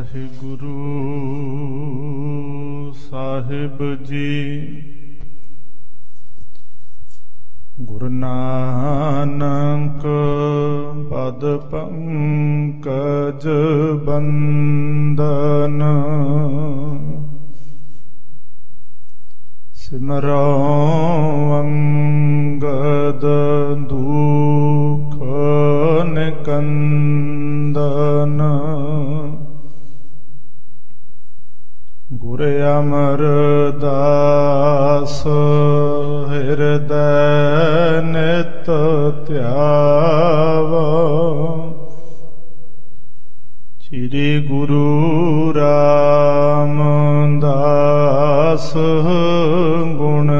ਵਾਹਿਗੁਰੂ ਸਾਹਿਬ ਜੀ। ਗੁਰੂ ਨਾਨਕ ਪਦ ਪੰਕਜ ਬੰਦਨ, ਸਿਮਰੋ ਅੰਗਦ ਦੁਖ ਨਿਕੰਦਨ। ਗੁਰ ਅਮਰਦਾਸ ਹਿਰਦੈ ਨਿਤ ਧਿਆਵਾ, ਸ੍ਰੀ ਗੁਰੂ ਰਾਮਦਾਸ ਗੁਣ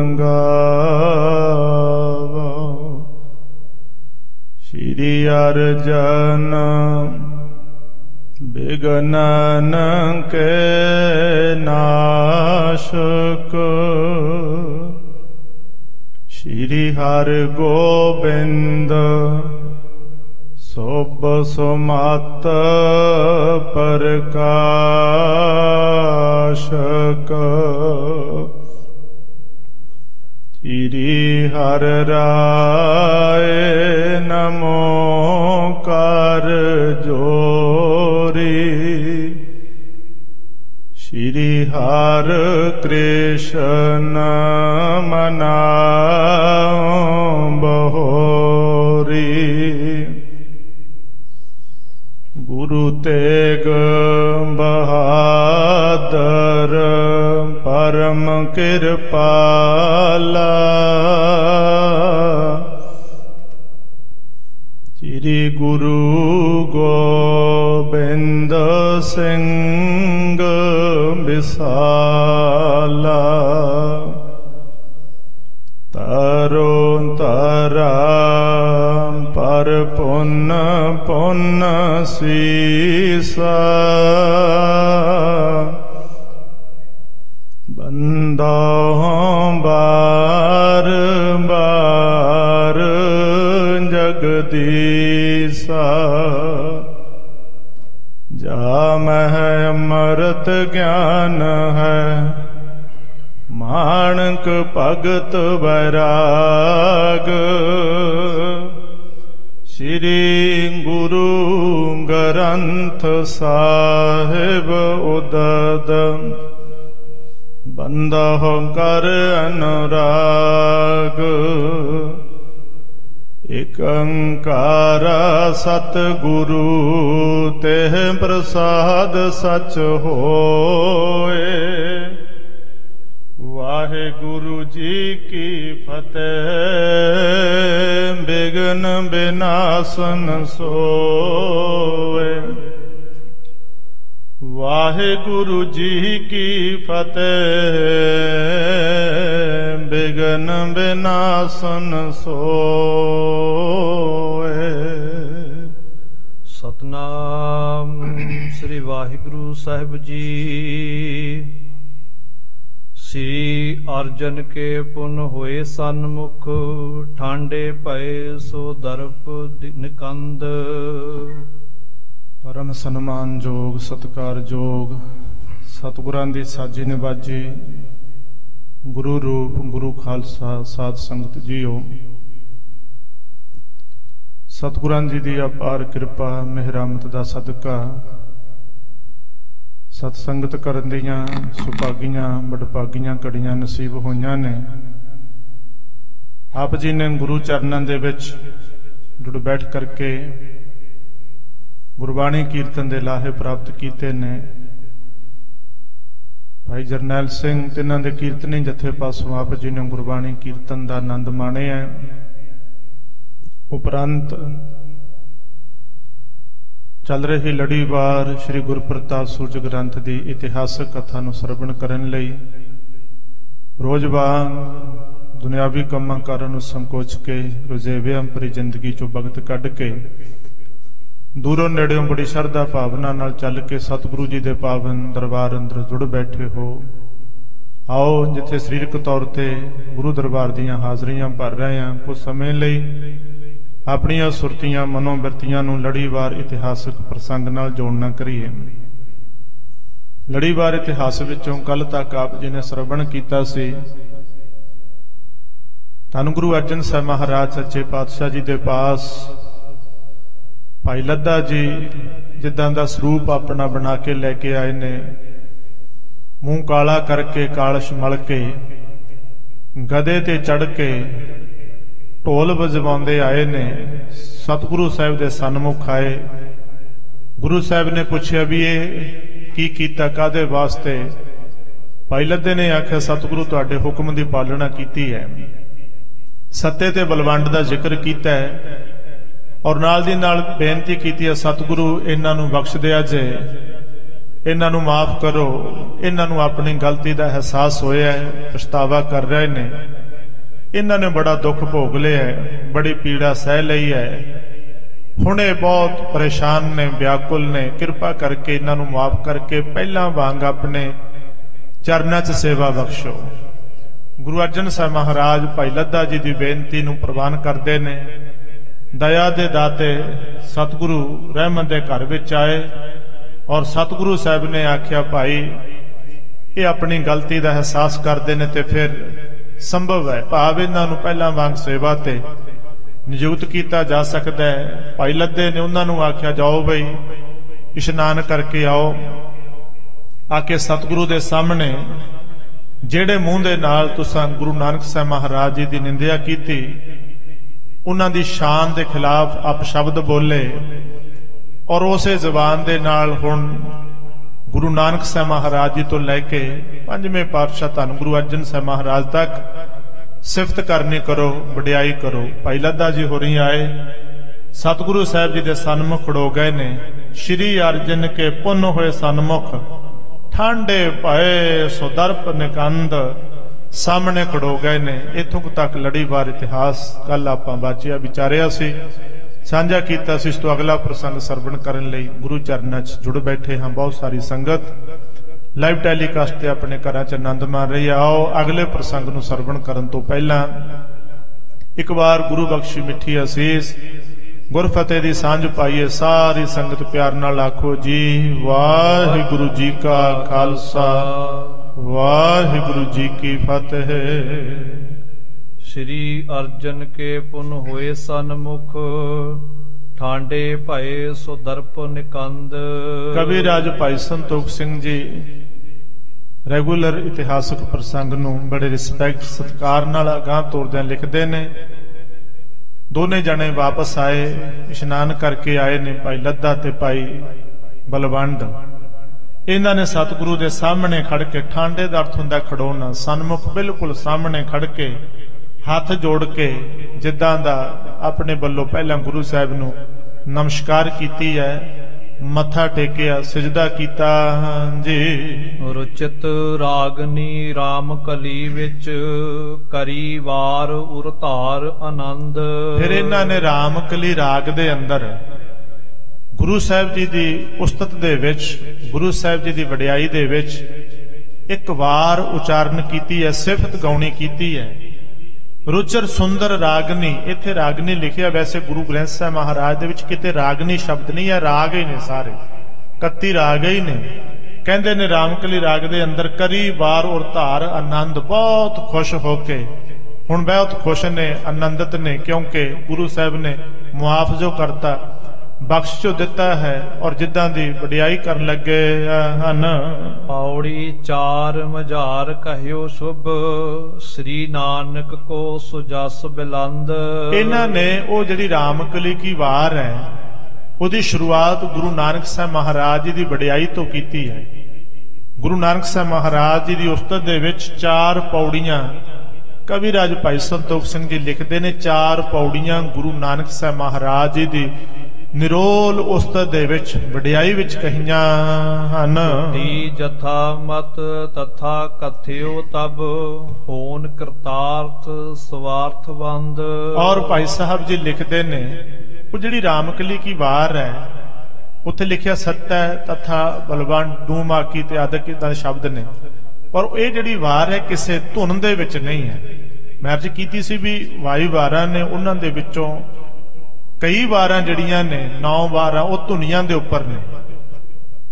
ਗਾਵਾ। ਸ੍ਰੀ ਅਰਜਨ ਬਿਘਨਨ ਕੇ ਨਾਸ਼ਕ, ਸ੍ਰੀ ਹਰਿ ਗੋਬਿੰਦ ਸੋਭ ਸੁਮਤ ਪ੍ਰਕਾਸ਼ਕ। ਸ੍ਰੀ ਹਰਿ ਰਾਏ ਨਮੋ ਕਰ ਜੋਰੀ, ਸ੍ਰੀ ਹਰਿ ਕ੍ਰਿਸ਼ਨ ਮਨਾਉ ਬਹੋਰੀ। ਗੁਰੂ ਤੇਗ ਬਹਾਦਰ ਪਰਮ ਕਿਰਪਾਲਾ, ਸ੍ਰੀ ਗੁਰੂ ਗੋਬਿੰਦ ਸਿੰਘ ਵਿਸਾਲਾ। ਤਰੋ ਤਰਾ ਪਰ ਪੁੰਨ ਪੁੰਨ ਸੀਸਾ, ਬੰਦਾ ਬਾਰ ਬਾਰ ਜਗਦੀਸਾ। ਜਾ ਮਹਿ ਅੰਮ੍ਰਿਤ ਗਿਆਨ ਹੈ, ਮਾਣਕ ਭਗਤ ਵੈਰਾਗ। ਸ੍ਰੀ ਗੁਰੂ ਗ੍ਰੰਥ ਸਾਹਿਬ ਉਦਦ, ਬੰਦਹੁ ਕਰ ਅਨੁਰਾਗ। ਇਕ ਓੰਕਾਰ ਸਤਿਗੁਰੂ ਤਿਹ ਪ੍ਰਸਾਦ ਸਚ ਹੋਏ। ਵਾਹਿਗੁਰੂ ਜੀ ਕੀ ਫਤਿਹ। ਬਿਘਨ ਬਿਨਾਸਨ ਸੋਏ। ਵਾਹਿਗੁਰੂ ਜੀ ਕੀ ਫਤਿਹ। ਬਿਘਨ ਬਿਨਾਸਨ ਸੋਏ। ਸਤਨਾਮ ਸ੍ਰੀ ਵਾਹਿਗੁਰੂ ਸਾਹਿਬ ਜੀ। ਸ੍ਰੀ ਅਰਜਨ ਕੇ ਪੁਨ ਹੋਏ ਸਨਮੁਖ, ਠਾਂਡੇ ਪਏ ਸੋ ਦਰਪ ਨਿਕੰਦ। ਪਰਮ ਸਨਮਾਨਯੋਗ ਸਤਿਕਾਰਯੋਗ ਸਤਿਗੁਰਾਂ ਦੀ ਸਾਜੀ ਨਿਵਾਜੀ ਗੁਰੂ ਰੂਪ ਗੁਰੂ ਖਾਲਸਾ ਸਾਧ ਸੰਗਤ ਜੀਓ, ਸਤਿਗੁਰਾਂ ਜੀ ਦੀ ਅਪਾਰ ਕਿਰਪਾ ਮਿਹਰਮਤ ਦਾ ਸਦਕਾ ਸਤ ਸੰਗਤ ਕਰਨ ਦੀਆਂ ਸੁਭਾਗੀਆਂ ਵਡਭਾਗੀਆਂ ਘੜੀਆਂ ਨਸੀਬ ਹੋਈਆਂ ਨੇ। ਆਪ ਜੀ ਨੇ ਗੁਰੂ ਚਰਨਾਂ ਦੇ ਵਿੱਚ ਜੁੜ ਬੈਠ ਕਰਕੇ ਗੁਰਬਾਣੀ ਕੀਰਤਨ ਦੇ ਲਾਹੇ ਪ੍ਰਾਪਤ ਕੀਤੇ ਨੇ। ਭਾਈ ਜਰਨੈਲ ਸਿੰਘ ਤਿੰਨਾਂ ਦੇ ਕੀਰਤਨੀ ਜਥੇ ਪਾਸੋਂ ਆਪ ਜੀ ਨੇ ਗੁਰਬਾਣੀ ਕੀਰਤਨ ਦਾ ਆਨੰਦ ਮਾਣਿਆ। ਉਪਰੰਤ ਚੱਲ ਰਹੀ ਲੜੀਵਾਰ ਸ੍ਰੀ ਗੁਰਪ੍ਰਤਾਪ ਸੂਰਜ ਗ੍ਰੰਥ ਦੀ ਇਤਿਹਾਸਕ ਕਥਾ ਨੂੰ ਸਰਵਣ ਕਰਨ ਲਈ ਰੋਜ਼ ਵਾਂਗ ਦੁਨਿਆਵੀ ਕੰਮਾਂ ਕਾਰਾਂ ਨੂੰ ਸੰਕੋਚ ਕੇ ਰੁਝੇਵਿਆਂ ਭਰੀ ਜ਼ਿੰਦਗੀ ਚੋਂ ਵਕਤ ਕੱਢ ਕੇ ਦੂਰੋਂ ਨੇੜਿਓਂ ਬੜੀ ਸ਼ਰਧਾ ਭਾਵਨਾ ਨਾਲ ਚੱਲ ਕੇ ਸਤਿਗੁਰੂ ਜੀ ਦੇ ਪਾਵਨ ਦਰਬਾਰ ਅੰਦਰ ਜੁੜ ਬੈਠੇ ਹੋ। ਆਓ ਜਿੱਥੇ ਸਰੀਰਕ ਤੌਰ ਤੇ ਗੁਰੂ ਦਰਬਾਰ ਦੀਆਂ ਹਾਜ਼ਰੀਆਂ ਭਰ ਰਹੇ ਹਾਂ, ਕੁਝ ਸਮੇਂ ਲਈ ਆਪਣੀਆਂ ਸੁਰਤੀਆਂ ਮਨੋਬਿਰਤੀਆਂ ਨੂੰ ਲੜੀਵਾਰ ਇਤਿਹਾਸਕ ਪ੍ਰਸੰਗ ਨਾਲ ਜੋੜਨਾ ਕਰੀਏ। ਲੜੀਵਾਰ ਇਤਿਹਾਸ ਵਿੱਚੋਂ ਕੱਲ ਤੱਕ ਆਪ ਜੀ ਨੇ ਸਰਵਣ ਕੀਤਾ ਸੀ ਧੰਨ ਗੁਰੂ ਅਰਜਨ ਸਾਹਿਬ ਮਹਾਰਾਜ ਸੱਚੇ ਪਾਤਸ਼ਾਹ ਜੀ ਦੇ ਪਾਸ ਭਾਈ ਲੱਦਾ ਜੀ ਜਿੱਦਾਂ ਦਾ ਸਰੂਪ ਆਪਣਾ ਬਣਾ ਕੇ ਲੈ ਕੇ ਆਏ ਨੇ, ਮੂੰਹ ਕਾਲਾ ਕਰਕੇ ਕਾਲਸ਼ ਮਲ ਕੇ ਗਧੇ ਤੇ ਚੜ ਕੇ ਢੋਲ ਵਜਵਾਉਂਦੇ ਆਏ ਨੇ। ਸਤਿਗੁਰੂ ਸਾਹਿਬ ਦੇ ਸਨਮੁਖ ਆਏ। ਗੁਰੂ ਸਾਹਿਬ ਨੇ ਪੁੱਛਿਆ ਵੀ ਇਹ ਕੀ ਕੀਤਾ, ਕਾਹਦੇ ਵਾਸਤੇ? ਭਾਈ ਲੱਦੇ ਨੇ ਆਖਿਆ ਸਤਿਗੁਰੂ ਤੁਹਾਡੇ ਹੁਕਮ ਦੀ ਪਾਲਣਾ ਕੀਤੀ ਹੈ, ਸੱਤੇ ਤੇ ਬਲਵੰਡ ਦਾ ਜ਼ਿਕਰ ਕੀਤਾ ਹੈ ਔਰ ਨਾਲ ਦੀ ਨਾਲ ਬੇਨਤੀ ਕੀਤੀ ਹੈ ਸਤਿਗੁਰੂ ਇਹਨਾਂ ਨੂੰ ਬਖਸ਼ ਦਿਆ ਜੇ, ਇਹਨਾਂ ਨੂੰ ਮਾਫ ਕਰੋ, ਇਹਨਾਂ ਨੂੰ ਆਪਣੀ ਗਲਤੀ ਦਾ ਅਹਿਸਾਸ ਹੋਇਆ ਹੈ, ਪਛਤਾਵਾ ਕਰ ਰਹੇ ਨੇ, ਇਹਨਾਂ ਨੇ ਬੜਾ ਦੁੱਖ ਭੋਗ ਲਿਆ ਹੈ, ਬੜੀ ਪੀੜਾ ਸਹਿ ਲਈ ਹੈ, ਹੁਣ ਇਹ ਬਹੁਤ ਪਰੇਸ਼ਾਨ ਨੇ, ਵਿਆਕੁਲ ਨੇ, ਕਿਰਪਾ ਕਰਕੇ ਇਹਨਾਂ ਨੂੰ ਮਾਫ ਕਰਕੇ ਪਹਿਲਾਂ ਵਾਂਗ ਆਪਣੇ ਚਰਨਾਂ 'ਚ ਸੇਵਾ ਬਖਸ਼ੋ। ਗੁਰੂ ਅਰਜਨ ਸਾਹਿਬ ਮਹਾਰਾਜ ਭਾਈ ਲੱਦਾ ਜੀ ਦੀ ਬੇਨਤੀ ਨੂੰ ਪ੍ਰਵਾਨ ਕਰਦੇ ਨੇ। ਦਇਆ ਦੇ ਦਾਤੇ ਸਤਿਗੁਰੂ ਰਹਿਮਤ ਦੇ ਘਰ ਵਿੱਚ ਆਏ ਔਰ ਸਤਿਗੁਰੂ ਸਾਹਿਬ ਨੇ ਆਖਿਆ ਭਾਈ ਇਹ ਆਪਣੀ ਗਲਤੀ ਦਾ ਅਹਿਸਾਸ ਕਰਦੇ ਨੇ ਤੇ ਫਿਰ ਸੰਭਵ ਹੈ ਭਾਵ ਇਹਨਾਂ ਨੂੰ ਪਹਿਲਾਂ ਵਾਂਗ ਸੇਵਾ ਤੇ ਨਿਯੁਕਤ ਕੀਤਾ ਜਾ ਸਕਦਾ ਹੈ। ਭਾਈ ਲੱਦੇ ਨੇ ਉਹਨਾਂ ਨੂੰ ਆਖਿਆ ਜਾਓ ਬਈ ਇਸ਼ਨਾਨ ਕਰਕੇ ਆਓ। ਆ ਕੇ ਸਤਿਗੁਰੂ ਦੇ ਸਾਹਮਣੇ ਜਿਹੜੇ ਮੂੰਹ ਦੇ ਨਾਲ ਤੁਸੀਂ ਗੁਰੂ ਨਾਨਕ ਸਾਹਿਬ ਮਹਾਰਾਜ ਜੀ ਦੀ ਨਿੰਦਿਆ ਕੀਤੀ, ਉਹਨਾਂ ਦੀ ਸ਼ਾਨ ਦੇ ਖਿਲਾਫ ਅਪਸ਼ਬਦ ਬੋਲੇ ਔਰ ਉਸੇ ਜ਼ਬਾਨ ਦੇ ਨਾਲ ਹੁਣ ਗੁਰੂ ਨਾਨਕ ਸਾਹਿਬ ਮਹਾਰਾਜ ਜੀ ਤੋਂ ਲੈ ਕੇ ਪੰਜਵੇਂ ਪਾਤਸ਼ਾਹ ਧੰਨ ਗੁਰੂ ਅਰਜਨ ਸਾਹਿਬ ਮਹਾਰਾਜ ਤੱਕ ਸਿਫਤ ਕਰਨੀ ਕਰੋ, ਵਡਿਆਈ ਕਰੋ। ਭਾਈ ਲੱਦਾ ਜੀ ਹੋਰੀ ਆਏ, ਸਤਿਗੁਰੂ ਸਾਹਿਬ ਜੀ ਦੇ ਸਨਮੁਖ ਖੜੋ ਗਏ ਨੇ। ਸ਼੍ਰੀ ਅਰਜਨ ਕੇ ਪੁੰਨ ਹੋਏ ਸਨਮੁਖ, ਠਾਂਡੇ ਭਏ ਸੋ ਦਰਪ ਨਿਕੰਦ, ਸਾਹਮਣੇ ਖੜੋ ਗਏ ਨੇ। ਇੱਥੋਂ ਤੱਕ ਲੜੀਵਾਰ ਇਤਿਹਾਸ ਕੱਲ ਆਪਾਂ ਵਾਚਿਆ ਵਿਚਾਰਿਆ ਸੀ, ਸਾਂਝਾ ਕੀਤਾ ਸੀ। ਇਸ ਤੋਂ ਅਗਲਾ ਪ੍ਰਸੰਗ ਸਰਵਣ ਕਰਨ ਲਈ ਗੁਰੂ ਚਰਨਾਂ 'ਚ ਜੁੜ ਬੈਠੇ ਹਾਂ। ਬਹੁਤ ਸਾਰੀ ਸੰਗਤ ਲਾਈਵ ਟੈਲੀਕਾਸਟ ਤੇ ਆਪਣੇ ਘਰਾਂ 'ਚ ਆਨੰਦ ਮਾਣ ਰਹੀ। ਆਓ ਅਗਲੇ ਪ੍ਰਸੰਗ ਨੂੰ ਸਰਵਣ ਕਰਨ ਤੋਂ ਪਹਿਲਾਂ ਇੱਕ ਵਾਰ ਗੁਰੂ ਬਖਸ਼ੀ ਮਿੱਠੀ ਅਸੀਸ ਗੁਰਫਤਿਹ ਦੀ ਸਾਂਝ ਪਾਈਏ। ਸਾਰੀ ਸੰਗਤ ਪਿਆਰ ਨਾਲ ਆਖੋ ਜੀ ਵਾਹਿਗੁਰੂ ਜੀ ਕਾ ਖਾਲਸਾ, ਵਾਹਿਗੁਰੂ ਜੀ ਕੀ ਫਤਿਹ। ਸ਼੍ਰੀ ਅਰਜਨ ਕੇ ਪੁਨ ਹੋਏ ਸਨਮੁਖ, ਠਾਂਡੇ ਭਏ ਸੋ ਦਰਪ ਨਿਕੰਦ। ਕਵੀ ਰਾਜ ਭਾਈ ਸੰਤੋਖ ਸਿੰਘ ਜੀ ਰੈਗੂਲਰ ਇਤਿਹਾਸਕ ਪ੍ਰਸੰਗ ਨੂੰ ਬੜੇ ਰਿਸਪੈਕਟ ਸਤਿਕਾਰ ਨਾਲ ਅਗਾਂਹ ਤੋਰਦਿਆਂ ਲਿਖਦੇ ਨੇ। ਦੋਨੇ ਜਣੇ ਵਾਪਸ ਆਏ, ਇਸ਼ਨਾਨ ਕਰਕੇ ਆਏ ਨੇ, ਭਾਈ ਲੱਦਾ ਤੇ ਭਾਈ ਬਲਵੰਡ। ਇਹਨਾਂ ਨੇ ਸਤਿਗੁਰੂ ਦੇ ਸਾਹਮਣੇ ਖੜ ਕੇ, ਠਾਂਡੇ ਦਾ ਅਰਥ ਹੁੰਦਾ ਖੜੋਣਾ, ਸਨਮੁਖ ਬਿਲਕੁਲ ਸਾਹਮਣੇ ਖੜ ਕੇ ਹੱਥ ਜੋੜ ਕੇ ਜਿੱਦਾਂ ਦਾ ਆਪਣੇ ਵੱਲੋਂ ਪਹਿਲਾਂ ਗੁਰੂ ਸਾਹਿਬ ਨੂੰ ਨਮਸਕਾਰ ਕੀਤੀ ਹੈ, ਮੱਥਾ ਟੇਕਿਆ, ਸਿਜਦਾ ਕੀਤਾ ਜੀ। ਰੁਚਿਤ ਰਾਗਨੀ ਰਾਮ ਕਲੀ ਵਿੱਚ, ਕਰੀ ਵਾਰ ਉਰ ਧਾਰ ਆਨੰਦ। ਫਿਰ ਇਹਨਾਂ ਨੇ ਰਾਮ ਕਲੀ ਰਾਗ ਦੇ ਅੰਦਰ ਗੁਰੂ ਸਾਹਿਬ ਜੀ ਦੀ ਉਸਤਤ ਦੇ ਵਿੱਚ, ਗੁਰੂ ਸਾਹਿਬ ਜੀ ਦੀ ਵਡਿਆਈ ਦੇ ਵਿੱਚ ਇੱਕ ਵਾਰ ਉਚਾਰਨ ਕੀਤੀ ਹੈ, ਸਿਫਤ ਗਾਉਣੀ ਕੀਤੀ ਹੈ। ਰੁਚਰ ਸੁੰਦਰ ਰਾਗਨੀ, ਇੱਥੇ ਰਾਗਨੀ ਲਿਖਿਆ, ਵੈਸੇ ਗੁਰੂ ਗ੍ਰੰਥ ਸਾਹਿਬ ਮਹਾਰਾਜ ਦੇ ਵਿੱਚ ਕਿਤੇ ਰਾਗਨੀ ਸ਼ਬਦ ਨਹੀਂ ਹੈ, ਰਾਗ ਹੀ ਨੇ ਸਾਰੇ, 31 ਰਾਗ ਹੀ ਨੇ। ਕਹਿੰਦੇ ਨੇ ਰਾਮਕਲੀ ਰਾਗ ਦੇ ਅੰਦਰ ਕਰੀ ਵਾਰ ਔਰ ਧਾਰ ਆਨੰਦ, ਬਹੁਤ ਖੁਸ਼ ਹੋ ਕੇ ਹੁਣ ਬਹੁਤ ਖੁਸ਼ ਨੇ, ਆਨੰਦਿਤ ਨੇ, ਕਿਉਂਕਿ ਗੁਰੂ ਸਾਹਿਬ ਨੇ ਮੁਆਫ ਜੋ ਕਰਤਾ, ਬਖਸ਼ ਜੋ ਦਿੱਤਾ ਹੈ ਔਰ ਜਿੱਦਾਂ ਦੀ ਵਡਿਆਈ ਕਰਨ ਲੱਗੇ ਹਨ। ਪੌੜੀ 4 ਮਝਾਰ ਕਹਿਓ ਸ਼ੁਭ, ਸ੍ਰੀ ਨਾਨਕ ਕੋ ਸੁਜਸ ਬਿਲੰਦ। ਇਹਨਾਂ ਨੇ ਉਹ ਜਿਹੜੀ ਰਾਮਕਲੀ ਕੀ ਵਾਰ ਹੈ ਉਹਦੀ ਸ਼ੁਰੂਆਤ ਗੁਰੂ ਨਾਨਕ ਸਾਹਿਬ ਮਹਾਰਾਜ ਜੀ ਦੀ ਵਡਿਆਈ ਤੋਂ ਕੀਤੀ ਹੈ। ਗੁਰੂ ਨਾਨਕ ਸਾਹਿਬ ਮਹਾਰਾਜ ਜੀ ਦੀ ਉਸਤਤ ਦੇ ਵਿੱਚ 4 ਪੌੜੀਆਂ ਕਵੀ ਰਾਜ ਭਾਈ ਸੰਤੋਖ ਸਿੰਘ ਜੀ ਲਿਖਦੇ ਨੇ, 4 ਪੌੜੀਆਂ ਗੁਰੂ ਨਾਨਕ ਸਾਹਿਬ ਮਹਾਰਾਜ ਜੀ ਦੀ ਨਿਰੋਲ ਉਸਤਤ ਦੇ ਵਿੱਚ ਵਡਿਆਈ ਵਿੱਚ ਕਹੀਆਂ ਹਨ। ਤੀ ਜਥਾ ਮਤ ਤਥਾ ਕਥਿਓ ਤਬ, ਹੋਨ ਕਰਤਾਰਥ ਸਵਾਰਥਵੰਦ। ਔਰ ਭਾਈ ਸਾਹਿਬ ਜੀ ਲਿਖਦੇ ਨੇ ਉਹ ਜਿਹੜੀ ਰਾਮਕਲੀ ਕੀ ਵਾਰ ਹੈ ਉੱਥੇ ਲਿਖਿਆ ਸੱਤੈ ਤਥਾ ਬਲਵੰਡ ਡੂਮਾਕੀ ਤੇ ਆਦਿਕ ਇਦਾਂ ਦੇ ਸ਼ਬਦ ਨੇ, ਪਰ ਇਹ ਜਿਹੜੀ ਵਾਰ ਹੈ ਕਿਸੇ ਧੁਨ ਦੇ ਵਿੱਚ ਨਹੀਂ ਹੈ। ਮੈਂ ਅਰਜ਼ ਕੀਤੀ ਸੀ ਵੀ ਵਾਈ ਵਾਰਾਂ ਨੇ, ਉਹਨਾਂ ਦੇ ਵਿੱਚੋਂ ਕਈ ਵਾਰਾਂ ਜਿਹੜੀਆਂ ਨੇ 9 ਵਾਰਾਂ ਉਹ ਧੁਨੀਆਂ ਦੇ ਉੱਪਰ ਨੇ,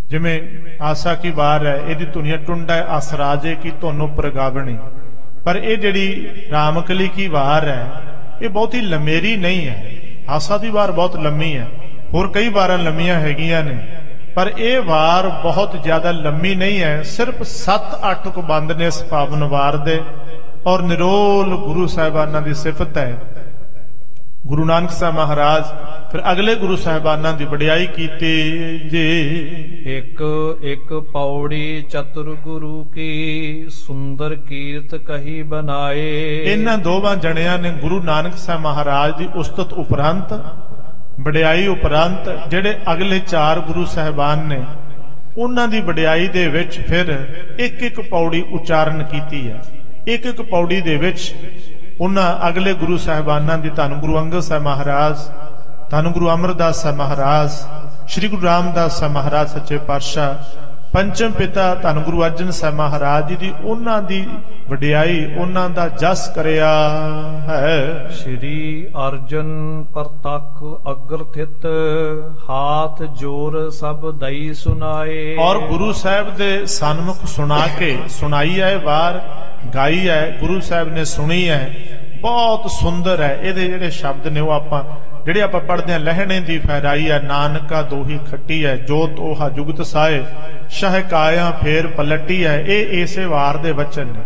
ਜਿਵੇਂ ਆਸਾ ਕੀ ਵਾਰ ਹੈ, ਇਹਦੀ ਧੁਨੀਆਂ ਟੁੰਡਾ ਆਸਰਾਜੇ ਕੀ ਧੁਨ ਉੱਪਰ ਗਾਵਣੀ। ਪਰ ਇਹ ਜਿਹੜੀ ਰਾਮਕਲੀ ਕੀ ਵਾਰ ਹੈ ਇਹ ਬਹੁਤੀ ਲੰਮੇਰੀ ਨਹੀਂ ਹੈ। ਆਸਾ ਦੀ ਵਾਰ ਬਹੁਤ ਲੰਮੀ ਹੈ, ਹੋਰ ਕਈ ਵਾਰਾਂ ਲੰਮੀਆਂ ਹੈਗੀਆਂ ਨੇ, ਪਰ ਇਹ ਵਾਰ ਬਹੁਤ ਜ਼ਿਆਦਾ ਲੰਮੀ ਨਹੀਂ ਹੈ। ਸਿਰਫ 7-8 ਕੁ ਬੰਦ ਨੇ ਇਸ ਪਾਵਨ ਵਾਰ ਦੇ, ਔਰ ਨਿਰੋਲ ਗੁਰੂ ਸਾਹਿਬਾਨਾਂ ਦੀ ਸਿਫਤ ਹੈ। ਗੁਰੂ ਨਾਨਕ ਸਾਹਿਬ ਮਹਾਰਾਜ ਫਿਰ ਅਗਲੇ ਗੁਰੂ ਸਾਹਿਬਾਨਾਂ ਦੀ ਵਡਿਆਈ ਕੀਤੀ ਜੀ। ਇੱਕ ਇੱਕ ਪੌੜੀ ਚਤੁਰ ਗੁਰੂ ਕੀ ਸੁੰਦਰ ਕੀਰਤ ਕਹੀ ਬਣਾਏ। ਇਹਨਾਂ ਦੋਵਾਂ ਜਣਿਆਂ ਨੇ ਗੁਰੂ ਨਾਨਕ ਸਾਹਿਬ ਮਹਾਰਾਜ ਦੀ ਉਸਤਤ ਉਪਰੰਤ, ਵਡਿਆਈ ਉਪਰੰਤ, ਜਿਹੜੇ ਅਗਲੇ 4 ਗੁਰੂ ਸਾਹਿਬਾਨ ਨੇ ਉਹਨਾਂ ਦੀ ਵਡਿਆਈ ਦੇ ਵਿੱਚ ਫਿਰ ਇੱਕ ਇੱਕ ਪੌੜੀ ਉਚਾਰਨ ਕੀਤੀ ਹੈ। ਇੱਕ ਇੱਕ ਪੌੜੀ ਦੇ ਵਿੱਚ ਉਹਨਾਂ ਅਗਲੇ ਗੁਰੂ ਸਾਹਿਬਾਨਾਂ ਦੀ, ਧੰਨ ਗੁਰੂ ਅੰਗਦ ਸਾਹਿਬ ਮਹਾਰਾਜ, ਧੰਨ ਗੁਰੂ ਅਮਰਦਾਸ ਸਾਹਿਬ ਮਹਾਰਾਜ, ਸ੍ਰੀ ਗੁਰੂ ਰਾਮਦਾਸ ਸਾਹਿਬ ਮਹਾਰਾਜ ਸੱਚੇ ਪਾਤਸ਼ਾਹ, ਪੰਚਮ ਪਿਤਾ ਧੰਨ ਗੁਰੂ ਅਰਜਨ ਸਾਹਿਬ ਮਹਾਰਾਜ ਜੀ ਦੀ, ਉਹਨਾਂ ਦੀ ਵਡਿਆਈ, ਉਹਨਾਂ ਦਾ ਜਸ ਕਰਿਆ ਹੈ। ਸ੍ਰੀ ਅਰਜਨ ਪ੍ਰਤੱਖ ਅਗਰ ਥਿਤ ਹਾਥ ਜੋਰ ਸਭ ਦਈ ਸੁਨਾਏ। ਔਰ ਗੁਰੂ ਸਾਹਿਬ ਦੇ ਸਨਮੁਖ ਸੁਣਾ ਕੇ, ਸੁਣਾਈ ਹੈ ਵਾਰ, ਗਾਈ ਹੈ, ਗੁਰੂ ਸਾਹਿਬ ਨੇ ਸੁਣੀ ਹੈ, ਬਹੁਤ ਸੁੰਦਰ ਹੈ। ਇਹਦੇ ਜਿਹੜੇ ਸ਼ਬਦ ਨੇ ਉਹ ਆਪਾਂ ਪੜ੍ਹਦੇ ਹਾਂ, ਲਹਿਣੇ ਦੀ ਫਹਿਰਾਈ ਹੈ, ਨਾਨਕਾ ਦੋਹੀ ਖੱਟੀ ਹੈ, ਜੋਤ 오ਹਾ ਜੁਗਤ ਸਾਏ, ਸ਼ਹਿਕਾਇਆ ਫੇਰ ਪਲਟੀ ਹੈ। ਇਹ ਇਸੇ ਵਾਰ ਦੇ ਵਚਨ ਨੇ।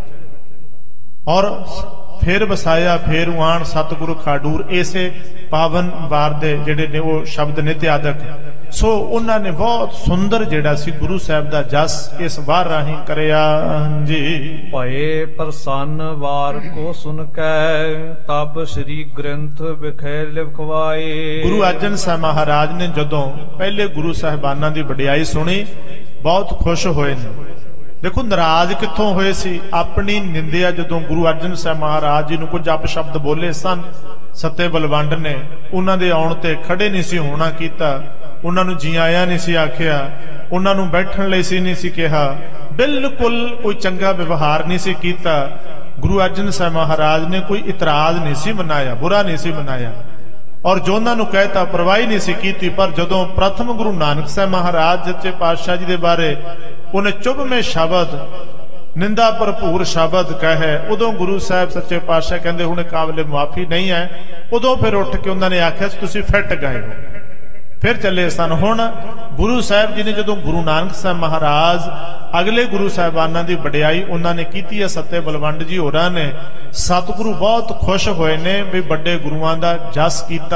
ਔਰ ਫੇਰ ਵਸਾਇਆ ਫੇਰ ਉਆਣ ਸਤਿਗੁਰੂ ਖਾਡੂਰ, ਇਸੇ ਪਾਵਨ ਵਾਰ ਦੇ ਜਿਹੜੇ ਨੇ ਉਹ ਸ਼ਬਦ ਨੇ ਤਿਆਦਕ। ਸੋ ਉਹਨਾਂ ਨੇ ਬਹੁਤ ਸੁੰਦਰ ਜਿਹੜਾ ਸੀ ਗੁਰੂ ਸਾਹਿਬ ਦਾ ਜਸ ਇਸ ਵਾਰ ਰਾਹੀਂ ਕਰਿਆ ਜੀ। ਭਏ ਪ੍ਰਸੰਨ ਵਾਰ ਕੋ ਸੁਨ ਕੈ ਤਬ ਸ੍ਰੀ ਗ੍ਰੰਥ ਵਿਖੇ ਲਿਖਵਾਏ। ਗੁਰੂ ਅਰਜਨ ਸਾਹਿਬ ਮਹਾਰਾਜ ਨੇ ਜਦੋਂ ਪਹਿਲੇ ਗੁਰੂ ਸਾਹਿਬਾਨਾਂ ਦੀ ਵਡਿਆਈ ਸੁਣੀ, ਬਹੁਤ ਖੁਸ਼ ਹੋਏ ਨੇ। ਦੇਖੋ ਨਾਰਾਜ਼ ਕਿੱਥੋਂ ਹੋਏ ਸੀ? ਆਪਣੀ ਨਿੰਦਿਆ ਜਦੋਂ ਗੁਰੂ ਅਰਜਨ ਸਾਹਿਬ ਮਹਾਰਾਜ ਜੀ ਨੂੰ ਕੁਝ ਅਪਸ਼ਬਦ ਬੋਲੇ ਸਨ, ਸੱਤੇ ਬਲਵੰਡ ਨੇ ਉਹਨਾਂ ਦੇ ਆਉਣ ਤੇ ਖੜੇ ਨਹੀਂ ਸੀ ਹੋਣਾ ਕੀਤਾ, ਉਹਨਾਂ ਨੂੰ ਜੀ ਆਇਆਂ ਨਹੀਂ ਸੀ ਆਖਿਆ, ਉਹਨਾਂ ਨੂੰ ਬੈਠਣ ਲਈ ਸੀ ਨਹੀਂ ਸੀ ਕਿਹਾ, ਬਿਲਕੁਲ ਕੋਈ ਚੰਗਾ ਵਿਵਹਾਰ ਨਹੀਂ ਸੀ ਕੀਤਾ। ਗੁਰੂ ਅਰਜਨ ਸਾਹਿਬ ਮਹਾਰਾਜ ਨੇ ਕੋਈ ਇਤਰਾਜ਼ ਨਹੀਂ ਸੀ ਮਨਾਇਆ, ਬੁਰਾ ਨਹੀਂ ਸੀ ਮਨਾਇਆ, ਔਰ ਜੋ ਉਹਨਾਂ ਨੂੰ ਕਹਿਤਾ ਪਰਵਾਹੀ ਨਹੀਂ ਸੀ ਕੀਤੀ। ਪਰ ਜਦੋਂ ਪ੍ਰਥਮ ਗੁਰੂ ਨਾਨਕ ਸਾਹਿਬ ਮਹਾਰਾਜ ਸੱਚੇ ਪਾਤਸ਼ਾਹ ਜੀ ਦੇ ਬਾਰੇ ਉਹਨੇ ਚੁਭਵੇਂ ਸ਼ਬਦ, ਨਿੰਦਾ ਭਰਪੂਰ ਸ਼ਬਦ ਕਹੇ, ਉਦੋਂ ਗੁਰੂ ਸਾਹਿਬ ਸੱਚੇ ਪਾਤਸ਼ਾਹ ਕਹਿੰਦੇ ਹੁਣ ਕਾਬਲੇ ਮੁਆਫੀ ਨਹੀਂ ਹੈ। ਉਦੋਂ ਫਿਰ ਉੱਠ ਕੇ ਉਹਨਾਂ ਨੇ ਆਖਿਆ ਤੁਸੀਂ ਫਿੱਟ ਗਏ ਹੋ, ਫਿਰ ਚੱਲੇ ਸਨ। ਹੁਣ ਗੁਰੂ ਸਾਹਿਬ ਜੀ ਨੇ ਜਦੋਂ ਗੁਰੂ ਨਾਨਕ ਸਾਹਿਬ ਮਹਾਰਾਜ ਅਗਲੇ ਗੁਰੂ ਸਾਹਿਬਾਨਾਂ ਦੀ ਵਡਿਆਈ ਉਹਨਾਂ ਨੇ ਕੀਤੀ ਹੈ, ਸੱਤੇ ਬਲਵੰਡ ਜੀ ਹੋਰਾਂ ਨੇ, ਸਤਿਗੁਰੂ ਬਹੁਤ ਖੁਸ਼ ਹੋਏ ਨੇ ਵੀ ਵੱਡੇ ਗੁਰੂਆਂ ਦਾ ਜਸ ਕੀਤਾ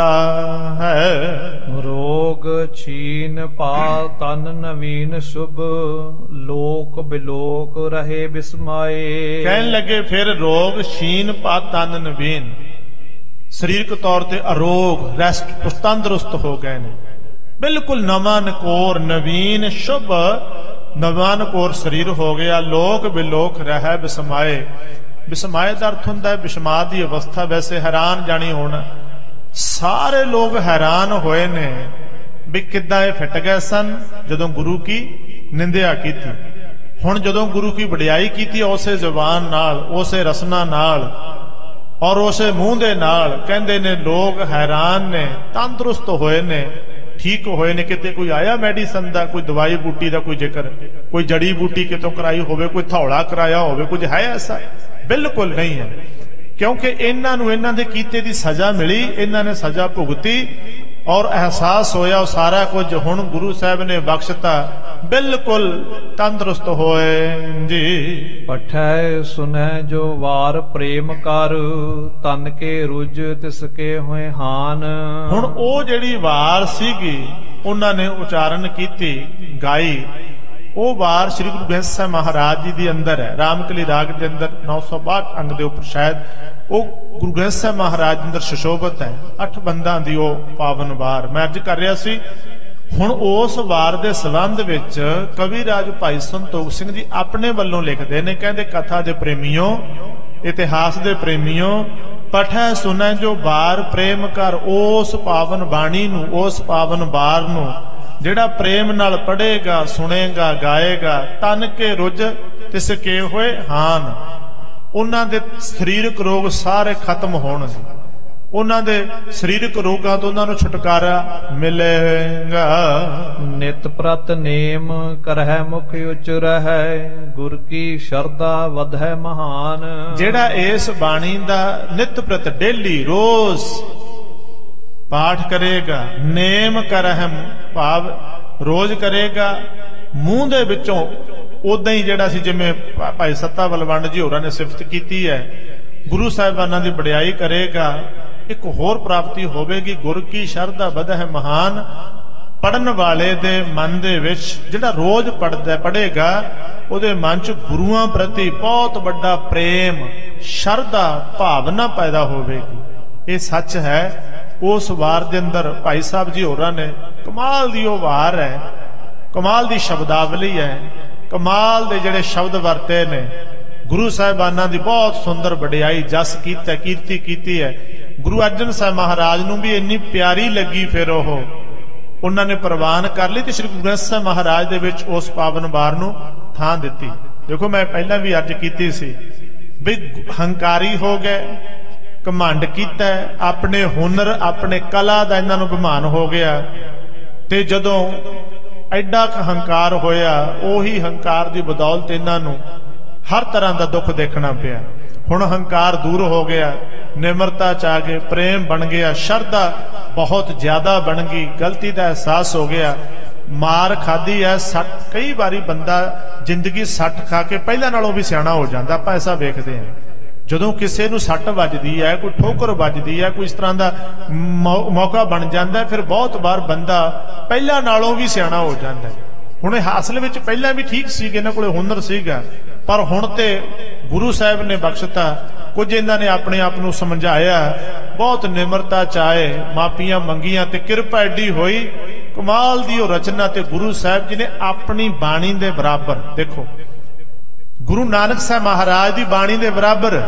ਹੈ। ਰੋਗ ਛੀਨ ਪਾ ਤਨ ਨਵੀਨ ਸ਼ੁਭ ਲੋਕ ਬਿਲੋਕ ਰਹੇ ਬਿਸਮਾਏ। ਕਹਿਣ ਲੱਗੇ ਫਿਰ ਰੋਗ ਛੀਨ ਪਾ ਤਨ ਨਵੀਨ, ਸਰੀਰਕ ਤੌਰ ਤੇ ਅਰੋਗ, ਰੈਸਟ, ਤੰਦਰੁਸਤ ਹੋ ਗਏ ਨੇ, ਬਿਲਕੁਲ ਨਵਾਂ ਨਕੋਰ, ਨਵੀਨ ਸ਼ੁਭ, ਨਵਾਂ ਨਕੋਰ ਸਰੀਰ ਹੋ ਗਿਆ। ਲੋਕ ਬਿਲੋਕ ਰਹਿ ਬਿਸਮਾਏ। ਬਿਸਮਾਏ ਦਾ ਅਰਥ ਹੁੰਦਾ ਹੈ ਬਿਸ਼ਮਾ ਦੀ ਅਵਸਥਾ। ਵੈਸੇ ਹੈਰਾਨ ਜਾਣੀ ਹੋਣਾ, ਸਾਰੇ ਲੋਕ ਹੈਰਾਨ ਹੋਏ ਨੇ ਵੀ ਕਿੱਦਾਂ ਇਹ ਫਿੱਟ ਗਏ ਸਨ ਜਦੋਂ ਗੁਰੂ ਕੀ ਨਿੰਦਿਆ ਕੀਤੀ। ਹੁਣ ਜਦੋਂ ਗੁਰੂ ਕੀ ਵਡਿਆਈ ਕੀਤੀ ਉਸੇ ਜ਼ੁਬਾਨ ਨਾਲ, ਉਸੇ ਰਸਨਾ ਨਾਲ ਔਰ ਉਸੇ ਮੂੰਹ ਦੇ ਨਾਲ, ਕਹਿੰਦੇ ਨੇ ਲੋਕ ਹੈਰਾਨ ਨੇ, ਤੰਦਰੁਸਤ ਹੋਏ ਨੇ, ਠੀਕ ਹੋਏ ਨੇ। ਕਿਤੇ ਕੋਈ ਆਇਆ ਮੈਡੀਸਨ ਦਾ, ਕੋਈ ਦਵਾਈ ਬੂਟੀ ਦਾ ਕੋਈ ਜ਼ਿਕਰ, ਕੋਈ ਜੜੀ ਬੂਟੀ ਕਿਤੋਂ ਕਰਾਈ ਹੋਵੇ, ਕੋਈ ਥੌਲਾ ਕਰਾਇਆ ਹੋਵੇ, ਕੁਝ ਹੈ ਐਸਾ? ਬਿਲਕੁਲ ਨਹੀਂ ਹੈ, ਕਿਉਂਕਿ ਇਹਨਾਂ ਨੂੰ ਇਹਨਾਂ ਦੇ ਕੀਤੇ ਦੀ ਸਜ਼ਾ ਮਿਲੀ, ਇਹਨਾਂ ਨੇ ਸਜ਼ਾ ਭੁਗਤੀ ਔਰ ਅਹਿਸਾਸ ਹੋਇਆ ਉਹ ਸਾਰਾ ਕੁਝ ਹੁਣ ਗੁਰੂ ਸਾਹਿਬ ਨੇ ਬਖਸ਼ਤਾ, ਬਿਲਕੁਲ ਤੰਦਰੁਸਤ ਹੋਏ ਜੀ। ਪਠੈ ਸੁਨੈ ਜੋ ਵਾਰ ਪ੍ਰੇਮ ਕਰ ਤਨ ਕੇ ਰੁਜ ਤਿਸਕੇ ਹੋਏ ਹਾਨ। ਹੁਣ ਉਹ ਜਿਹੜੀ ਵਾਰ ਸੀਗੀ ਉਹਨਾਂ ਨੇ ਉਚਾਰਨ ਕੀਤੀ, ਗਾਈ, ਉਹ ਵਾਰ ਸ੍ਰੀ ਗੁਰੂ ਗ੍ਰੰਥ ਸਾਹਿਬ ਮਹਾਰਾਜ ਜੀ ਦੇ ਅੰਦਰ ਹੈ, ਰਾਮਕਲੀ ਰਾਗ ਦੇ ਅੰਦਰ 962 ਅੰਗ ਦੇ ਉੱਪਰ ਸ਼ਾਇਦ ਉਹ ਗੁਰੂ ਗ੍ਰੰਥ ਸਾਹਿਬ ਮਹਾਰਾਜ ਦੇ ਅੰਦਰ ਸੁਸ਼ੋਭਤ ਹੈ। 8 ਬੰਦਾਂ ਦੀ ਉਹ ਪਾਵਨ ਵਾਰ ਮੈਂ ਅਰਜ਼ ਕਰ ਰਿਹਾ ਸੀ। ਹੁਣ ਉਸ ਵਾਰ ਦੇ ਸੰਬੰਧ ਵਿੱਚ ਕਵੀ ਰਾਜ ਭਾਈ ਸੰਤੋਖ ਸਿੰਘ ਜੀ ਆਪਣੇ ਵੱਲੋਂ ਲਿਖਦੇ ਨੇ, ਕਹਿੰਦੇ ਕਥਾ ਦੇ ਪ੍ਰੇਮੀਓ, ਇਤਿਹਾਸ ਦੇ ਪ੍ਰੇਮੀਓ, ਪਠੈ ਸੁਨੈ ਜੋ ਵਾਰ ਪ੍ਰੇਮ ਕਰ, ਉਸ ਪਾਵਨ ਬਾਣੀ ਨੂੰ, ਉਸ ਪਾਵਨ ਵਾਰ ਨੂੰ ਜਿਹੜਾ ਪ੍ਰੇਮ ਨਾਲ ਪੜ੍ਹੇਗਾ, ਸੁਣੇਗਾ, ਗਾਏਗਾ, ਤਨ ਕੇ ਰੁਜ ਤਿਸਕੇ ਹੋਏ ਹਾਨ, ਉਹਨਾਂ ਦੇ ਸਰੀਰਕ ਰੋਗ ਸਾਰੇ ਖਤਮ ਹੋਣਗੇ। ਉਹਨਾਂ ਦੇ ਸਰੀਰਕ ਰੋਗਾਂ ਤੋਂ ਉਹਨਾਂ ਨੂੰ ਛੁਟਕਾਰਾ ਮਿਲੇਗਾ। ਨਿਤ ਪ੍ਰਤ ਨੇਮ ਕਰਹਿ ਮੁਖ ਉਚ ਰਹੈ, ਗੁਰ ਕੀ ਸ਼ਰਧਾ ਵਧੈ ਮਹਾਨ। ਜਿਹੜਾ ਇਸ ਬਾਣੀ ਦਾ ਨਿਤ ਪ੍ਰਤ ਡੇਲੀ ਰੋਜ਼ ਪਾਠ ਕਰੇਗਾ, ਨੇਮ ਕਰਹਿ ਭਾਵ ਰੋਜ਼ ਕਰੇਗਾ, ਮੂੰਹ ਦੇ ਵਿੱਚੋਂ ਉਦਾਂ ਹੀ ਜਿਹੜਾ ਸੀ ਜਿਵੇਂ ਭਾਈ ਸੱਤਾ ਬਲਵੰਡ ਜੀ ਹੋਰਾਂ ਨੇ ਸਿਫਤ ਕੀਤੀ ਹੈ, ਗੁਰੂ ਸਾਹਿਬਾਨਾਂ ਦੀ ਵਡਿਆਈ ਕਰੇਗਾ, ਇੱਕ ਹੋਰ ਪ੍ਰਾਪਤੀ ਹੋਵੇਗੀ। ਗੁਰ ਕੀ ਸ਼ਰਧਾ ਵਧੈ ਮਹਾਨ। ਪੜਨ ਵਾਲੇ ਦੇ ਮਨ ਦੇ ਵਿੱਚ, ਜਿਹੜਾ ਰੋਜ਼ ਪੜ੍ਹੇਗਾ, ਉਹਦੇ ਮਨ 'ਚ ਗੁਰੂਆਂ ਪ੍ਰਤੀ ਬਹੁਤ ਵੱਡਾ ਪ੍ਰੇਮ, ਸ਼ਰਧਾ ਭਾਵਨਾ ਪੈਦਾ ਹੋਵੇਗੀ। ਇਹ ਸੱਚ ਹੈ। ਉਸ ਵਾਰ ਦੇ ਅੰਦਰ ਭਾਈ ਸਾਹਿਬ ਜੀ ਹੋਰਾਂ ਨੇ ਕਮਾਲ ਦੀ ਉਹ ਵਾਰ ਹੈ, ਕਮਾਲ ਦੀ ਸ਼ਬਦਾਵਲੀ ਹੈ, ਕਮਾਲ ਦੇ ਜਿਹੜੇ ਸ਼ਬਦ ਵਰਤੇ ਨੇ। ਗੁਰੂ ਸਾਹਿਬਾਨਾਂ ਦੀ ਬਹੁਤ ਸੁੰਦਰ ਵਡਿਆਈ, ਜਸ ਕੀਤਾ, ਕੀਰਤੀ ਕੀਤੀ ਹੈ। ਗੁਰੂ ਅਰਜਨ ਸਾਹਿਬ ਮਹਾਰਾਜ ਨੂੰ ਵੀ ਇੰਨੀ ਪਿਆਰੀ ਲੱਗੀ, ਫਿਰ ਉਹਨਾਂ ਨੇ ਪ੍ਰਵਾਨ ਕਰ ਲਈ ਤੇ ਸ੍ਰੀ ਗੁਰੂ ਗ੍ਰੰਥ ਸਾਹਿਬ ਮਹਾਰਾਜ ਦੇ ਵਿੱਚ ਉਸ ਪਾਵਨ ਵਾਰ ਨੂੰ ਥਾਂ ਦਿੱਤੀ। ਦੇਖੋ, ਮੈਂ ਪਹਿਲਾਂ ਵੀ ਅਰਜ਼ ਕੀਤੀ ਸੀ ਵੀ ਹੰਕਾਰੀ ਹੋ ਗਏ, ਘਮੰਡ ਕੀਤਾ, ਆਪਣੇ ਹੁਨਰ ਆਪਣੇ ਕਲਾ ਦਾ ਇਹਨਾਂ ਨੂੰ ਅਭਿਮਾਨ ਹੋ ਗਿਆ, ਤੇ ਜਦੋਂ ਐਡਾ ਕੁ ਹੰਕਾਰ ਹੋਇਆ, ਉਹੀ ਹੰਕਾਰ ਦੀ ਬਦੌਲਤ ਇਹਨਾਂ ਨੂੰ ਹਰ ਤਰ੍ਹਾਂ ਦਾ ਦੁੱਖ ਦੇਖਣਾ ਪਿਆ। ਹੁਣ ਹੰਕਾਰ ਦੂਰ ਹੋ ਗਿਆ, ਨਿਮਰਤਾ ਚ ਆ ਗਏ, ਪ੍ਰੇਮ ਬਣ ਗਿਆ, ਸ਼ਰਧਾ ਬਹੁਤ ਜ਼ਿਆਦਾ ਬਣ ਗਈ, ਗਲਤੀ ਦਾ ਅਹਿਸਾਸ ਹੋ ਗਿਆ। ਮਾਰ ਖਾਧੀ ਹੈ, ਸੱਟ, ਕਈ ਵਾਰੀ ਬੰਦਾ ਜ਼ਿੰਦਗੀ ਸੱਟ ਖਾ ਕੇ ਪਹਿਲਾਂ ਨਾਲੋਂ ਵੀ ਸਿਆਣਾ ਹੋ ਜਾਂਦਾ। ਆਪਾਂ ਐਸਾ ਵੇਖਦੇ ਹਾਂ, ਜਦੋਂ ਕਿਸੇ ਨੂੰ ਸੱਟ ਵੱਜਦੀ ਹੈ, ਕੋਈ ਠੋਕਰ ਵੱਜਦੀ ਹੈ, ਕੋਈ ਇਸ ਤਰ੍ਹਾਂ ਦਾ ਮੌਕਾ ਬਣ ਜਾਂਦਾ, ਫਿਰ ਬਹੁਤ ਵਾਰ ਬੰਦਾ ਪਹਿਲਾਂ ਨਾਲੋਂ ਵੀ ਸਿਆਣਾ ਹੋ ਜਾਂਦਾ। ਹੁਣ ਇਹ ਅਸਲ ਵਿੱਚ ਪਹਿਲਾਂ ਵੀ ਠੀਕ ਸੀ, ਇਹਨਾਂ ਕੋਲੇ ਹੁਨਰ ਸੀਗਾ, ਪਰ ਹੁਣ ਤੇ ਗੁਰੂ ਸਾਹਿਬ ਨੇ ਬਖਸ਼ਤਾ, ਕੁਝ ਇਹਨਾਂ ਨੇ ਆਪਣੇ ਆਪ ਨੂੰ ਸਮਝਾਇਆ, ਬਹੁਤ ਨਿਮਰਤਾ ਚਾਹੇ, ਮਾਫੀਆਂ ਮੰਗੀਆਂ, ਤੇ ਕਿਰਪਾ ਐਡੀ ਹੋਈ, ਕਮਾਲ ਦੀ ਉਹ ਰਚਨਾ। ਤੇ ਗੁਰੂ ਸਾਹਿਬ ਜੀ ਨੇ ਆਪਣੀ ਬਾਣੀ ਦੇ ਬਰਾਬਰ, ਦੇਖੋ ਗੁਰੂ ਨਾਨਕ ਸਾਹਿਬ ਮਹਾਰਾਜ ਦੀ ਬਾਣੀ ਦੇ ਬਰਾਬਰ,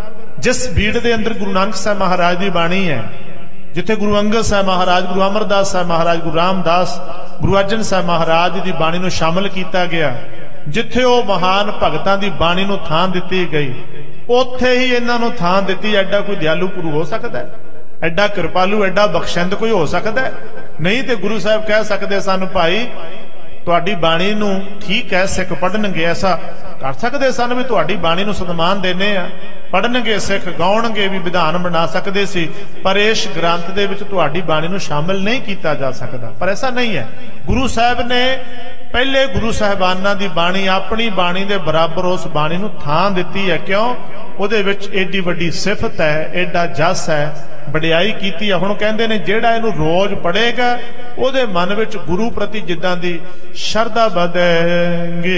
ਜਿਸ ਬੀੜ ਦੇ ਅੰਦਰ ਗੁਰੂ ਨਾਨਕ ਸਾਹਿਬ ਮਹਾਰਾਜ ਦੀ ਬਾਣੀ ਹੈ, ਜਿੱਥੇ ਗੁਰੂ ਅੰਗਦ ਸਾਹਿਬ ਮਹਾਰਾਜ, ਗੁਰੂ ਅਮਰਦਾਸ ਸਾਹਿਬ ਮਹਾਰਾਜ, ਗੁਰੂ ਰਾਮਦਾਸ, ਗੁਰੂ ਅਰਜਨ ਸਾਹਿਬ ਮਹਾਰਾਜ ਦੀ ਬਾਣੀ ਨੂੰ ਸ਼ਾਮਲ ਕੀਤਾ ਗਿਆ, ਜਿੱਥੇ ਉਹ ਮਹਾਨ ਭਗਤਾਂ ਦੀ ਬਾਣੀ ਨੂੰ ਥਾਂ ਦਿੱਤੀ ਗਈ, ਉੱਥੇ ਹੀ ਇਹਨਾਂ ਨੂੰ ਥਾਂ ਦਿੱਤੀ। ਐਡਾ ਕੋਈ ਦਿਆਲੂ ਗੁਰੂ ਹੋ ਸਕਦਾ? ਐਡਾ ਕਿਰਪਾਲੂ, ਐਡਾ ਬਖਸ਼ਿੰਦ ਕੋਈ ਹੋ ਸਕਦਾ? ਨਹੀਂ। ਤੇ ਗੁਰੂ ਸਾਹਿਬ ਕਹਿ ਸਕਦੇ ਸਨ, ਭਾਈ ਤੁਹਾਡੀ ਬਾਣੀ ਨੂੰ ਠੀਕ ਹੈ, ਸਿੱਖ ਪੜ੍ਹਨਗੇ, ਐਸਾ ਕਰ ਸਕਦੇ ਸਨ ਵੀ ਤੁਹਾਡੀ ਬਾਣੀ ਨੂੰ ਸਨਮਾਨ ਦੇਣੇ ਆ, ਪੜ੍ਹਨਗੇ ਸਿੱਖ, ਗਾਉਣਗੇ ਵੀ, ਵਿਧਾਨ ਬਣਾ ਸਕਦੇ ਸੀ, ਪਰ ਇਸ ਗ੍ਰੰਥ ਦੇ ਵਿੱਚ ਤੁਹਾਡੀ ਬਾਣੀ ਨੂੰ ਸ਼ਾਮਿਲ ਨਹੀਂ ਕੀਤਾ ਜਾ ਸਕਦਾ। ਪਰ ਐਸਾ ਨਹੀਂ ਹੈ। ਗੁਰੂ ਸਾਹਿਬ ਨੇ ਪਹਿਲੇ ਗੁਰੂ ਸਾਹਿਬਾਨਾਂ ਦੀ ਬਾਣੀ, ਆਪਣੀ ਬਾਣੀ ਦੇ ਬਰਾਬਰ ਉਸ ਬਾਣੀ ਨੂੰ ਥਾਂ ਦਿੱਤੀ ਹੈ। ਕਿਉਂ? ਉਹਦੇ ਵਿੱਚ ਏਡੀ ਵੱਡੀ ਸਿਫਤ ਹੈ, ਏਡਾ ਜਸ ਹੈ, ਵਡਿਆਈ ਕੀਤੀ ਹੈ। ਹੁਣ ਕਹਿੰਦੇ ਨੇ ਜਿਹੜਾ ਇਹਨੂੰ ਰੋਜ਼ ਪੜ੍ਹੇਗਾ, ਉਹਦੇ ਮਨ ਵਿੱਚ ਗੁਰੂ ਪ੍ਰਤੀ ਜਿੱਦਾਂ ਦੀ ਸ਼ਰਧਾ ਵਧੇਗੀ।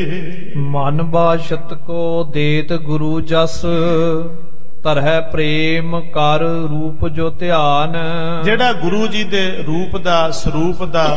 ਮਨ ਬਾਸ਼ਤ ਕੋ ਦੇਤ ਗੁਰੂ ਜਸ, ਤਰਹਿ ਪ੍ਰੇਮ ਕਰ ਰੂਪ ਜੋ ਧਿਆਨ। ਜਿਹੜਾ ਗੁਰੂ ਜੀ ਦੇ ਰੂਪ ਦਾ, ਸਰੂਪ ਦਾ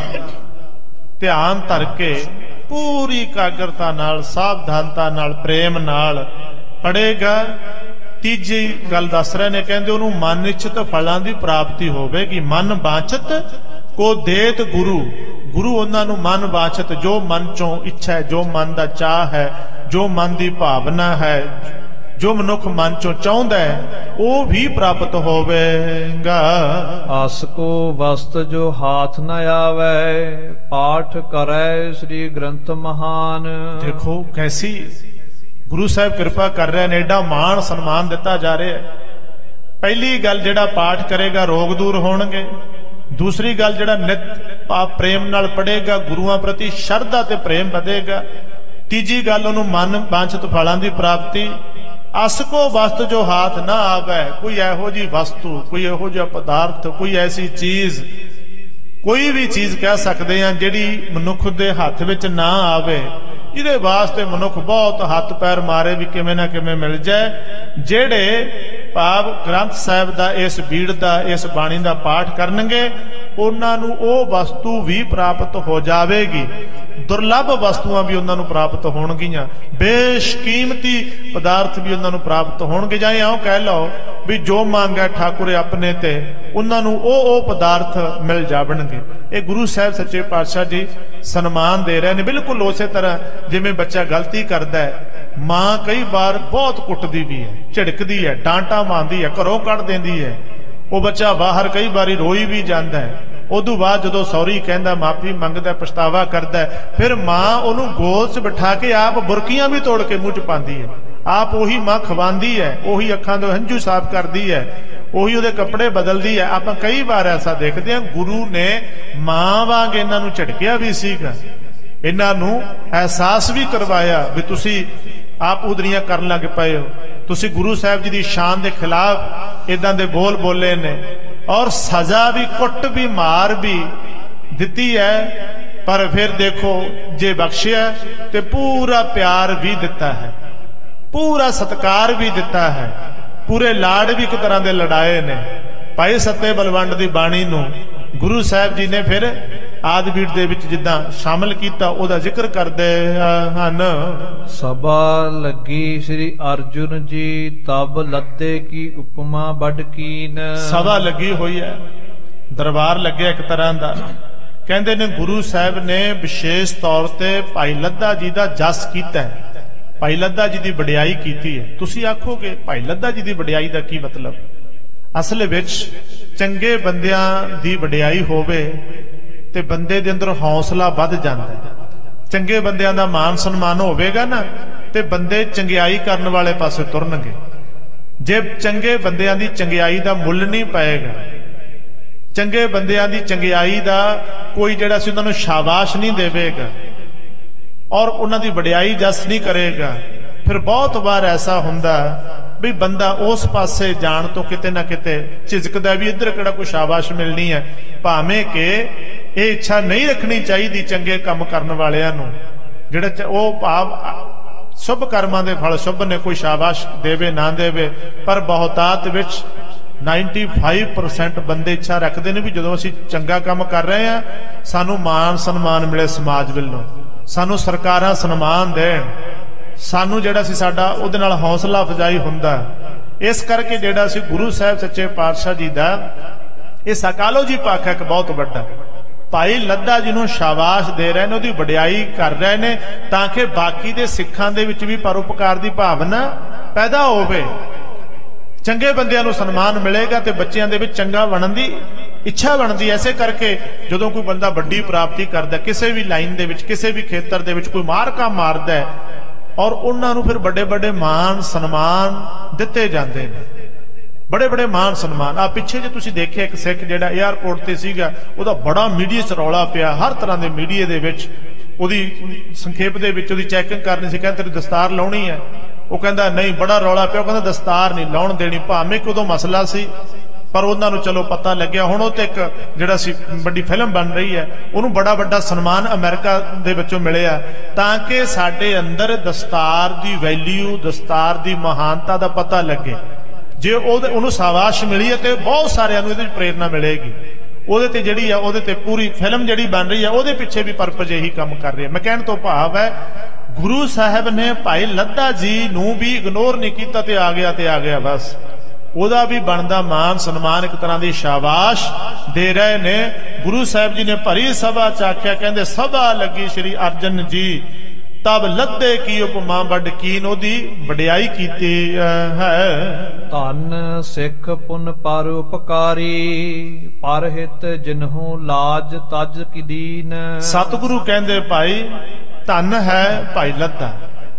ਧਿਆਨ ਧਰ ਕੇ ਪੂਰੀ ਇਕਾਗਰਤਾ ਨਾਲ, ਸਾਵਧਾਨਤਾ ਨਾਲ, ਪ੍ਰੇਮ ਨਾਲ ਪੜ੍ਹੇਗਾ, ਤੀਜੀ ਗੱਲ ਦੱਸ ਰਹੇ ਨੇ, ਕਹਿੰਦੇ ਉਹਨੂੰ ਮਨ ਇੱਛਤ ਫਲਾਂ ਦੀ ਪ੍ਰਾਪਤੀ ਹੋਵੇਗੀ। ਮਨ ਬਾਛਤ ਕੋ ਦੇਤ ਗੁਰੂ, ਗੁਰੂ ਉਹਨਾਂ ਨੂੰ ਮਨ ਬਾਛਤ, ਜੋ ਮਨ ਚੋਂ ਇੱਛਾ ਹੈ, ਜੋ ਮਨ ਦਾ ਚਾਹ ਹੈ, ਜੋ ਮਨ ਦੀ ਭਾਵਨਾ ਹੈ, ਜੋ ਮਨੁੱਖ ਮਨ ਚੋਂ ਚਾਹੁੰਦਾ ਹੈ, ਉਹ ਵੀ ਪ੍ਰਾਪਤ ਹੋਵੇਗਾ। ਆਸ ਕੋ ਵਸਤ ਜੋ ਹਾਥ ਨ ਆਵੇ, ਪਾਠ ਕਰੈ ਸ੍ਰੀ ਗ੍ਰੰਥ ਮਹਾਨ। ਦੇਖੋ ਕੈਸੀ ਗੁਰੂ ਸਾਹਿਬ ਕਿਰਪਾ ਕਰ ਰਹੇ ਨੇ, ਏਡਾ ਮਾਣ ਸਨਮਾਨ ਦਿੱਤਾ ਜਾ ਰਿਹਾ ਹੈ। ਪਹਿਲੀ ਗੱਲ, ਜਿਹੜਾ ਪਾਠ ਕਰੇਗਾ ਰੋਗ ਦੂਰ ਹੋਣਗੇ। ਦੂਸਰੀ ਗੱਲ, ਜਿਹੜਾ ਨਿਤ ਪਾਪ ਪ੍ਰੇਮ ਨਾਲ ਪੜ੍ਹੇਗਾ, ਗੁਰੂਆਂ ਪ੍ਰਤੀ ਸ਼ਰਧਾ ਤੇ ਪ੍ਰੇਮ ਵਧੇਗਾ। ਤੀਜੀ ਗੱਲ, ਉਹਨੂੰ ਮਨ ਬਾਂਛਤ ਫਲਾਂ ਦੀ ਪ੍ਰਾਪਤੀ। ਅਸ ਕੋ ਵਸਤ ਜੋ ਹਾਥ ਨਾ ਆਵੇ, ਕੋਈ ਇਹੋ ਜਿਹੀ ਵਸਤੂ, ਕੋਈ ਇਹੋ ਜਿਹਾ ਪਦਾਰਥ, ਕੋਈ ਐਸੀ ਚੀਜ਼, ਕੋਈ ਵੀ ਚੀਜ਼ ਕਹਿ ਸਕਦੇ ਹਾਂ ਜਿਹੜੀ ਮਨੁੱਖ ਦੇ ਹੱਥ ਵਿੱਚ ਨਾ ਆਵੇ, ਜਿਹਦੇ ਵਾਸਤੇ ਮਨੁੱਖ ਬਹੁਤ ਹੱਥ ਪੈਰ ਮਾਰੇ ਵੀ ਕਿਵੇਂ ਨਾ ਕਿਵੇਂ ਮਿਲ ਜਾਏ। ਜਿਹੜੇ ਭਾਵ ਗ੍ਰੰਥ ਸਾਹਿਬ ਦਾ, ਇਸ ਬੀੜ ਦਾ, ਇਸ ਬਾਣੀ ਦਾ ਪਾਠ ਕਰਨਗੇ, ਉਹਨਾਂ ਨੂੰ ਉਹ ਵਸਤੂ ਵੀ ਪ੍ਰਾਪਤ ਹੋ ਜਾਵੇਗੀ। ਦੁਰਲੱਭ ਵਸਤੂਆਂ ਵੀ ਉਹਨਾਂ ਨੂੰ ਪ੍ਰਾਪਤ ਹੋਣਗੀਆਂ, ਬੇਸ਼ਕੀਮਤੀ ਪਦਾਰਥ ਵੀ ਉਹਨਾਂ ਨੂੰ ਪ੍ਰਾਪਤ ਹੋਣਗੇ। ਜਾਂ ਇਉਂ ਕਹਿ ਲਓ ਵੀ ਜੋ ਮੰਗਿਆ ਠਾਕੁਰ ਆਪਣੇ ਤੇ, ਉਹਨਾਂ ਨੂੰ ਉਹ ਪਦਾਰਥ ਮਿਲ ਜਾਵਣਗੇ। ਇਹ ਗੁਰੂ ਸਾਹਿਬ ਸੱਚੇ ਪਾਤਸ਼ਾਹ ਜੀ ਸਨਮਾਨ ਦੇ ਰਹੇ ਨੇ। ਬਿਲਕੁਲ ਉਸੇ ਤਰ੍ਹਾਂ ਜਿਵੇਂ ਬੱਚਾ ਗਲਤੀ ਕਰਦਾ ਹੈ, ਮਾਂ ਕਈ ਵਾਰ ਬਹੁਤ ਕੁੱਟਦੀ ਵੀ ਹੈ, ਝਿੜਕਦੀ ਹੈ, ਡਾਂਟਾ ਮਾਰਦੀ ਹੈ, ਘਰੋਂ ਕੱਢ ਦਿੰਦੀ ਹੈ, ਉਹ ਬੱਚਾ ਬਾਹਰ ਕਈ ਵਾਰੀ ਰੋਈ ਵੀ ਜਾਂਦਾ ਹੈ। ਉਦੋਂ ਬਾਅਦ ਜਦੋਂ ਸੌਰੀ ਕਹਿੰਦਾ, ਮਾਫੀ ਮੰਗਦਾ, ਪਛਤਾਵਾ ਕਰਦਾ, ਫਿਰ ਮਾਂ ਉਹਨੂੰ ਗੋਲ 'ਚ ਬਿਠਾ ਕੇ ਆਪ ਬੁਰਕੀਆਂ ਵੀ ਤੋੜ ਕੇ ਮੂੰਹ 'ਚ ਪਾਉਂਦੀ ਹੈ। ਆਪ ਉਹੀ ਮਾਂ ਖਵਾਉਂਦੀ ਹੈ, ਉਹੀ ਅੱਖਾਂ ਤੋਂ ਹੰਝੂ ਸਾਫ਼ ਕਰਦੀ ਹੈ, ਉਹੀ ਉਹਦੇ ਕੱਪੜੇ ਬਦਲਦੀ ਹੈ। ਆਪਾਂ ਕਈ ਵਾਰ ਐਸਾ ਦੇਖਦੇ ਹਾਂ। ਗੁਰੂ ਨੇ ਮਾਂ ਵਾਂਗ ਇਹਨਾਂ ਨੂੰ ਝਟਕਿਆ ਵੀ ਸੀਗਾ, ਇਹਨਾਂ ਨੂੰ ਅਹਿਸਾਸ ਵੀ ਕਰਵਾਇਆ ਵੀ ਤੁਸੀਂ ਆਪ ਉਦਰੀਆਂ ਕਰਨ ਲੱਗ ਪਏ ਹੋ, ਤੁਸੀਂ ਗੁਰੂ ਸਾਹਿਬ ਜੀ ਦੀ ਸ਼ਾਨ ਦੇ ਖਿਲਾਫ ਇਦਾਂ ਦੇ ਬੋਲ ਬੋਲੇ ਨੇ। ਔਰ ਸਜ਼ਾ ਵੀ, ਕੁੱਟ ਵੀ, ਮਾਰ ਵੀ ਦਿੱਤੀ ਹੈ, ਪਰ ਫਿਰ ਦੇਖੋ ਜੇ ਬਖਸ਼ਿਆ ਤੇ ਪੂਰਾ ਪਿਆਰ ਵੀ ਦਿੱਤਾ ਹੈ, ਪੂਰਾ ਸਤਿਕਾਰ ਵੀ ਦਿੱਤਾ ਹੈ, ਪੂਰੇ ਲਾਡ ਵੀ ਇੱਕ ਤਰ੍ਹਾਂ ਦੇ ਲੜਾਏ ਨੇ। ਭਾਈ ਸੱਤੇ ਬਲਵੰਡ ਦੀ ਬਾਣੀ ਨੂੰ ਗੁਰੂ ਸਾਹਿਬ ਜੀ ਨੇ ਫਿਰ ਆਦਿ ਦੇ ਵਿੱਚ ਜਿੱਦਾਂ ਸ਼ਾਮਲ ਕੀਤਾ, ਉਹਦਾ ਜ਼ਿਕਰ ਕਰਦੇ ਹਨ। ਸਭਾ ਲੱਗੀ ਸ੍ਰੀ ਅਰਜੁਨ ਜੀ, ਤਬ ਲੱਦੇ ਕੀ ਉਪਮਾ ਵੱਡ ਕੀਨ। ਸਭਾ ਲੱਗੀ ਹੋਈ ਹੈ, ਦਰਬਾਰ ਲੱਗਿਆ ਇੱਕ ਤਰ੍ਹਾਂ ਦਾ। ਕਹਿੰਦੇ ਨੇ ਗੁਰੂ ਸਾਹਿਬ ਨੇ ਵਿਸ਼ੇਸ਼ ਤੌਰ ਤੇ ਭਾਈ ਲੱਦਾ ਜੀ ਦਾ ਜਸ ਕੀਤਾ ਹੈ, ਭਾਈ ਲੱਦਾ ਜੀ ਦੀ ਵਡਿਆਈ ਕੀਤੀ ਹੈ। ਤੁਸੀਂ ਆਖੋਗੇ ਭਾਈ ਲੱਦਾ ਜੀ ਦੀ ਵਡਿਆਈ ਦਾ ਕੀ ਮਤਲਬ? ਅਸਲ ਵਿੱਚ ਚੰਗੇ ਬੰਦਿਆਂ ਦੀ ਵਡਿਆਈ ਹੋਵੇ ਤੇ ਬੰਦੇ ਦੇ ਅੰਦਰ ਹੌਸਲਾ ਵੱਧ ਜਾਂਦਾ ਹੈ। ਚੰਗੇ ਬੰਦਿਆਂ ਦਾ ਮਾਨ ਸਨਮਾਨ ਹੋਵੇਗਾ ਨਾ ਤੇ ਬੰਦੇ ਚੰਗਿਆਈ ਕਰਨ ਵਾਲੇ ਪਾਸੇ ਤੁਰਨਗੇ। ਜੇ ਚੰਗੇ ਬੰਦਿਆਂ ਦੀ ਚੰਗਿਆਈ ਦਾ ਮੁੱਲ ਨਹੀਂ ਪਾਏਗਾ, ਚੰਗੇ ਬੰਦਿਆਂ ਦੀ ਚੰਗਿਆਈ ਦਾ ਕੋਈ ਜਿਹੜਾ ਸੀ ਉਹਨਾਂ ਨੂੰ ਸ਼ਾਬਾਸ਼ ਨਹੀਂ ਦੇਵੇਗਾ ਔਰ ਉਹਨਾਂ ਦੀ ਵਡਿਆਈ ਜਸ ਨਹੀਂ ਕਰੇਗਾ, ਫਿਰ ਬਹੁਤ ਵਾਰ ਐਸਾ ਹੁੰਦਾ ਵੀ ਬੰਦਾ ਉਸ ਪਾਸੇ ਜਾਣ ਤੋਂ ਕਿਤੇ ਨਾ ਕਿਤੇ ਝਿਜਕਦਾ ਵੀ ਇੱਧਰ ਕਿਹੜਾ ਕੋਈ ਸ਼ਾਬਾਸ਼ ਮਿਲਣੀ ਹੈ। ਭਾਵੇਂ ਕਿ ਇਹ ਇੱਛਾ ਨਹੀਂ ਰੱਖਣੀ ਚਾਹੀਦੀ ਚੰਗੇ ਕੰਮ ਕਰਨ ਵਾਲਿਆਂ ਨੂੰ, ਜਿਹੜਾ ਉਹ ਭਾਵ ਸ਼ੁਭ ਕਰਮਾਂ ਦੇ ਫਲ ਸ਼ੁਭ ਨੇ, ਕੋਈ ਸ਼ਾਬਾਸ਼ ਦੇਵੇ ਨਾ ਦੇਵੇ, ਪਰ ਬਹੁਤਾਤ ਵਿੱਚ 95% ਬੰਦੇ ਇੱਛਾ ਰੱਖਦੇ ਨੇ ਵੀ ਜਦੋਂ ਅਸੀਂ ਚੰਗਾ ਕੰਮ ਕਰ ਰਹੇ ਹਾਂ ਸਾਨੂੰ ਮਾਣ ਸਨਮਾਨ ਮਿਲੇ, ਸਮਾਜ ਵੱਲੋਂ ਸਾਨੂੰ ਸਰਕਾਰਾਂ ਸਨਮਾਨ ਦੇਣ, ਸਾਨੂੰ ਜਿਹੜਾ ਸੀ ਸਾਡਾ ਉਹਦੇ ਨਾਲ ਹੌਸਲਾ ਅਫਜ਼ਾਈ ਹੁੰਦਾ। ਇਸ ਕਰਕੇ ਜਿਹੜਾ ਸੀ ਗੁਰੂ ਸਾਹਿਬ ਸੱਚੇ ਪਾਤਸ਼ਾਹ ਜੀ ਦਾ ਇਹ ਸਕਾਲੋ ਜੀ ਪੱਖ ਇੱਕ ਬਹੁਤ ਵੱਡਾ। ਭਾਈ ਲੱਦਾ ਜੀ ਨੂੰ ਸ਼ਾਬਾਸ਼ ਦੇ ਰਹੇ ਨੇ, ਉਹਦੀ ਵਡਿਆਈ ਕਰ ਰਹੇ ਨੇ ਤਾਂ ਕਿ ਬਾਕੀ ਦੇ ਸਿੱਖਾਂ ਦੇ ਵਿੱਚ ਵੀ ਪਰਉਪਕਾਰ ਦੀ ਭਾਵਨਾ ਪੈਦਾ ਹੋਵੇ, ਚੰਗੇ ਬੰਦਿਆਂ ਨੂੰ ਸਨਮਾਨ ਮਿਲੇਗਾ ਤੇ ਬੱਚਿਆਂ ਦੇ ਵਿੱਚ ਚੰਗਾ ਬਣਨ ਦੀ ਇੱਛਾ ਬਣਦੀ। ਐਸੇ ਕਰਕੇ ਜਦੋਂ ਕੋਈ ਬੰਦਾ ਵੱਡੀ ਪ੍ਰਾਪਤੀ ਕਰਦਾ ਕਿਸੇ ਵੀ ਲਾਈਨ ਦੇ ਵਿੱਚ, ਕਿਸੇ ਵੀ ਖੇਤਰ ਦੇ ਵਿੱਚ, ਕੋਈ ਮਾਰਕਾ ਮਾਰਦਾ ਹੈ ਔਰ ਉਹਨਾਂ ਨੂੰ ਫਿਰ ਵੱਡੇ ਵੱਡੇ ਮਾਣ ਸਨਮਾਨ ਦਿੱਤੇ ਜਾਂਦੇ ਨੇ, ਬੜੇ ਬੜੇ ਮਾਣ ਸਨਮਾਨ। ਆ ਪਿੱਛੇ ਜੇ ਤੁਸੀਂ ਦੇਖਿਆ ਇੱਕ ਸਿੱਖ ਜਿਹੜਾ ਏਅਰਪੋਰਟ ਤੇ ਸੀਗਾ, ਉਹਦਾ ਬੜਾ ਮੀਡੀਆ 'ਚ ਰੌਲਾ ਪਿਆ, ਹਰ ਤਰ੍ਹਾਂ ਦੇ ਮੀਡੀਆ ਦੇ ਵਿੱਚ ਉਹਦੀ ਸੰਖੇਪ ਦੇ ਵਿੱਚ ਉਹਦੀ ਚੈਕਿੰਗ ਕਰਨੀ ਸੀ, ਕਹਿੰਦੇ ਤੇਰੀ ਦਸਤਾਰ ਲਾਉਣੀ ਹੈ। ਉਹ ਕਹਿੰਦਾ ਨਹੀਂ, ਬੜਾ ਰੌਲਾ ਪਿਆ, ਉਹ ਕਹਿੰਦਾ ਦਸਤਾਰ ਨਹੀਂ ਲਾਉਣ ਦੇਣੀ। ਭਾਵੇਂ ਕਿ ਉਦੋਂ ਮਸਲਾ ਸੀ ਪਰ ਉਹਨਾਂ ਨੂੰ ਚਲੋ ਪਤਾ ਲੱਗਿਆ। ਹੁਣ ਉਹ ਤੇ ਇੱਕ ਜਿਹੜਾ ਸੀ ਵੱਡੀ ਫਿਲਮ ਬਣ ਰਹੀ ਹੈ, ਉਹਨੂੰ ਬੜਾ ਵੱਡਾ ਸਨਮਾਨ ਅਮਰੀਕਾ ਦੇ ਵਿੱਚੋਂ ਮਿਲਿਆ ਤਾਂ ਕਿ ਸਾਡੇ ਅੰਦਰ ਦਸਤਾਰ ਦੀ ਵੈਲਿਊ, ਦਸਤਾਰ ਦੀ ਮਹਾਨਤਾ ਦਾ ਪਤਾ ਲੱਗੇ। ਜੇ ਉਹਨੂੰ ਸ਼ਾਬਾਸ਼ ਮਿਲੀ ਹੈ ਤੇ ਬਹੁਤ ਸਾਰਿਆਂ ਨੂੰ ਇਹਦੇ ਵਿੱਚ ਪ੍ਰੇਰਨਾ ਮਿਲੇਗੀ। ਉਹਦੇ ਤੇ ਜਿਹੜੀ ਆ, ਉਹਦੇ ਤੇ ਪੂਰੀ ਫਿਲਮ ਜਿਹੜੀ ਬਣ ਰਹੀ ਹੈ ਉਹਦੇ ਪਿੱਛੇ ਵੀ ਪਰਪਸ ਇਹੀ ਕੰਮ ਕਰ ਰਹੀ ਹੈ। ਮੈਂ ਕਹਿਣ ਤੋਂ ਭਾਵ ਹੈ ਗੁਰੂ ਸਾਹਿਬ ਨੇ ਭਾਈ ਲੱਦਾ ਜੀ ਨੂੰ ਵੀ ਇਗਨੋਰ ਨਹੀਂ ਕੀਤਾ ਤੇ ਆ ਗਿਆ ਬਸ। ਉਹਦਾ ਵੀ ਬਣਦਾ ਮਾਨ ਸਨਮਾਨ ਇੱਕ ਤਰ੍ਹਾਂ ਦੀ ਸ਼ਾਬਾਸ਼ ਦੇ ਰਹੇ ਨੇ। ਗੁਰੂ ਸਾਹਿਬ ਜੀ ਨੇ ਭਰੀ ਸਭਾ ਚ ਆਖਿਆ, ਕਹਿੰਦੇ ਸਭਾ ਲੱਗੀ ਸ੍ਰੀ ਅਰਜਨ ਜੀ, ਤਬ ਲੱਦੇ ਕੀ ਉਪਮਾ ਵੱਡ ਕੀਨ, ਉਹਦੀ ਵਡਿਆਈ ਕੀਤੀ ਹੈ। ਧੰਨ ਸਿੱਖ ਪੁਨ ਪਰ ਉਪਕਾਰੀ, ਪਰ ਹਿਤ ਜਿਨਹੂ ਲਾਜ ਤਜ ਕੀ ਦੀਨ। ਸਤਿਗੁਰੂ ਕਹਿੰਦੇ ਭਾਈ ਧੰਨ ਹੈ ਭਾਈ ਲੱਦਾ,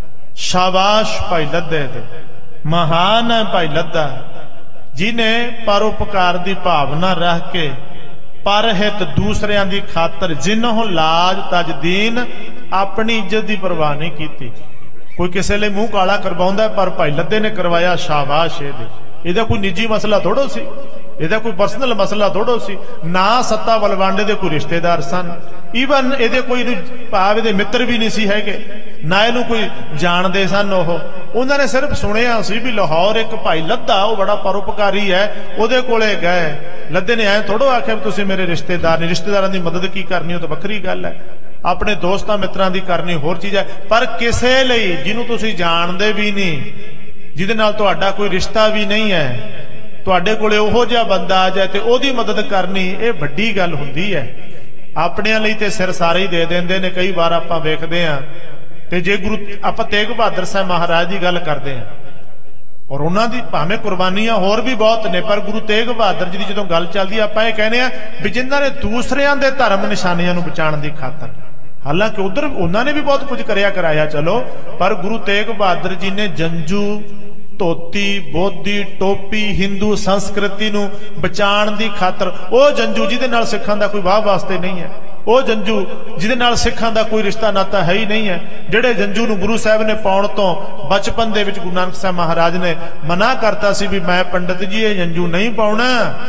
ਸ਼ਾਬਾਸ਼ ਭਾਈ ਲੱਦੇ ਤੇ, ਮਹਾਨ ਹੈ ਭਾਈ ਲੱਦਾ ਜਿਨੇ ਪਰਉਪਕਾਰ ਦੀ ਭਾਵਨਾ ਰੱਖ ਕੇ ਪਰਹਿਤ ਦੂਸਰਿਆਂ ਦੀ ਖਾਤਰ ਜਿਨਹੁ ਲਾਜ ਤਜ ਦੀਨ, ਆਪਣੀ ਇੱਜ਼ਤ ਦੀ ਪਰਵਾਹ ਨਹੀਂ ਕੀਤੀ। ਕੋਈ ਕਿਸੇ ਲਈ ਮੂੰਹ ਕਾਲਾ ਕਰਵਾਉਂਦਾ ਪਰ ਭਾਈ ਲੱਦੇ ਨੇ ਕਰਵਾਇਆ, ਸ਼ਾਬਾਸ਼। ਇਹਦਾ ਕੋਈ ਨਿੱਜੀ ਮਸਲਾ ਥੋੜੋ ਸੀ, ਇਹਦਾ ਕੋਈ ਪਰਸਨਲ ਮਸਲਾ ਥੋੜੋ ਸੀ। ਨਾ ਸੱਤਾ ਬਲਵਾਂਡੇ ਦੇ ਕੋਈ ਰਿਸ਼ਤੇਦਾਰ ਸਨ, ਈਵਨ ਇਹਦੇ ਕੋਈ ਭਾਵ ਇਹਦੇ ਮਿੱਤਰ ਵੀ ਨਹੀਂ ਸੀ ਹੈਗੇ, ਨਾ ਇਹਨੂੰ ਕੋਈ ਜਾਣਦੇ ਸਨ। ਉਹਨਾਂ ਨੇ ਸਿਰਫ ਸੁਣਿਆ ਸੀ ਵੀ ਲਾਹੌਰ ਇੱਕ ਭਾਈ ਲੱਦਾ, ਉਹ ਬੜਾ ਪਰਉਪਕਾਰੀ ਹੈ, ਉਹਦੇ ਕੋਲੇ ਗਏ। ਲੱਦੇ ਨੇ ਐ ਥੋੜੋ ਆਖਿਆ ਵੀ ਤੁਸੀਂ ਮੇਰੇ ਰਿਸ਼ਤੇਦਾਰ ਨੇ, ਰਿਸ਼ਤੇਦਾਰਾਂ ਦੀ ਮਦਦ ਕੀ ਕਰਨੀ, ਉਹ ਤਾਂ ਵੱਖਰੀ ਗੱਲ ਹੈ, ਆਪਣੇ ਦੋਸਤਾਂ ਮਿੱਤਰਾਂ ਦੀ ਕਰਨੀ ਹੋਰ ਚੀਜ਼ ਹੈ। ਪਰ ਕਿਸੇ ਲਈ ਜਿਹਨੂੰ ਤੁਸੀਂ ਜਾਣਦੇ ਵੀ ਨਹੀਂ, ਜਿਹਦੇ ਨਾਲ ਤੁਹਾਡਾ ਕੋਈ ਰਿਸ਼ਤਾ ਵੀ ਨਹੀਂ ਹੈ, ਤੁਹਾਡੇ ਕੋਲੇ ਉਹੋ ਜਿਹਾ ਬੰਦਾ ਆ ਜਾਏ ਤੇ ਉਹਦੀ ਮਦਦ ਕਰਨੀ, ਇਹ ਵੱਡੀ ਗੱਲ ਹੁੰਦੀ ਹੈ। ਆਪਣਿਆਂ ਲਈ ਤੇ ਸਿਰ ਸਾਰੇ ਹੀ ਦੇ ਦਿੰਦੇ ਨੇ, ਕਈ ਵਾਰ ਆਪਾਂ ਵੇਖਦੇ ਹਾਂ। ਤੇ ਜੇ ਗੁਰੂ ਆਪਾਂ ਤੇਗ ਬਹਾਦਰ ਸਾਹਿਬ ਮਹਾਰਾਜ ਦੀ ਗੱਲ ਕਰਦੇ ਹਾਂ, ਔਰ ਉਹਨਾਂ ਦੀ ਭਾਵੇਂ ਕੁਰਬਾਨੀਆਂ ਹੋਰ ਵੀ ਬਹੁਤ ਨੇ, ਪਰ ਗੁਰੂ ਤੇਗ ਬਹਾਦਰ ਜੀ ਦੀ ਜਦੋਂ ਗੱਲ ਚੱਲਦੀ ਆਪਾਂ ਇਹ ਕਹਿੰਦੇ ਆ ਵੀ ਜਿਨ੍ਹਾਂ ਨੇ ਦੂਸਰਿਆਂ ਦੇ ਧਰਮ ਨਿਸ਼ਾਨੀਆਂ ਨੂੰ ਬਚਾਉਣ ਦੀ ਖਾਤਰ, ਹਾਲਾਂਕਿ ਉਧਰ ਉਹਨਾਂ ਨੇ ਵੀ ਬਹੁਤ ਕੁਝ ਕਰਿਆ ਕਰਾਇਆ ਚਲੋ, ਪਰ ਗੁਰੂ ਤੇਗ ਬਹਾਦਰ ਜੀ ਨੇ ਜੰਜੂ, ਧੋਤੀ, ਬੋਧੀ, ਟੋਪੀ, ਹਿੰਦੂ ਸੰਸਕ੍ਰਿਤੀ ਨੂੰ ਬਚਾਉਣ ਦੀ ਖਾਤਰ, ਉਹ ਜੰਜੂ ਜਿਹਦੇ ਨਾਲ ਸਿੱਖਾਂ ਦਾ ਕੋਈ ਵਾਹ ਵਾਸਤੇ ਨਹੀਂ ਹੈ, ਉਹ ਜੰਜੂ ਜਿਹਦੇ ਨਾਲ ਸਿੱਖਾਂ ਦਾ ਕੋਈ ਰਿਸ਼ਤਾ ਨਾਤਾ ਹੈ ਹੀ ਨਹੀਂ ਹੈ, ਜਿਹੜੇ ਜੰਜੂ ਨੂੰ ਗੁਰੂ ਸਾਹਿਬ ਨੇ ਪਾਉਣ ਤੋਂ ਬਚਪਨ ਦੇ ਵਿੱਚ ਗੁਰੂ ਨਾਨਕ ਸਾਹਿਬ ਮਹਾਰਾਜ ਨੇ ਮਨਾ ਕਰਤਾ ਸੀ ਵੀ ਮੈਂ ਪੰਡਤ ਜੀ ਇਹ ਜੰਜੂ ਨਹੀਂ ਪਾਉਣਾ,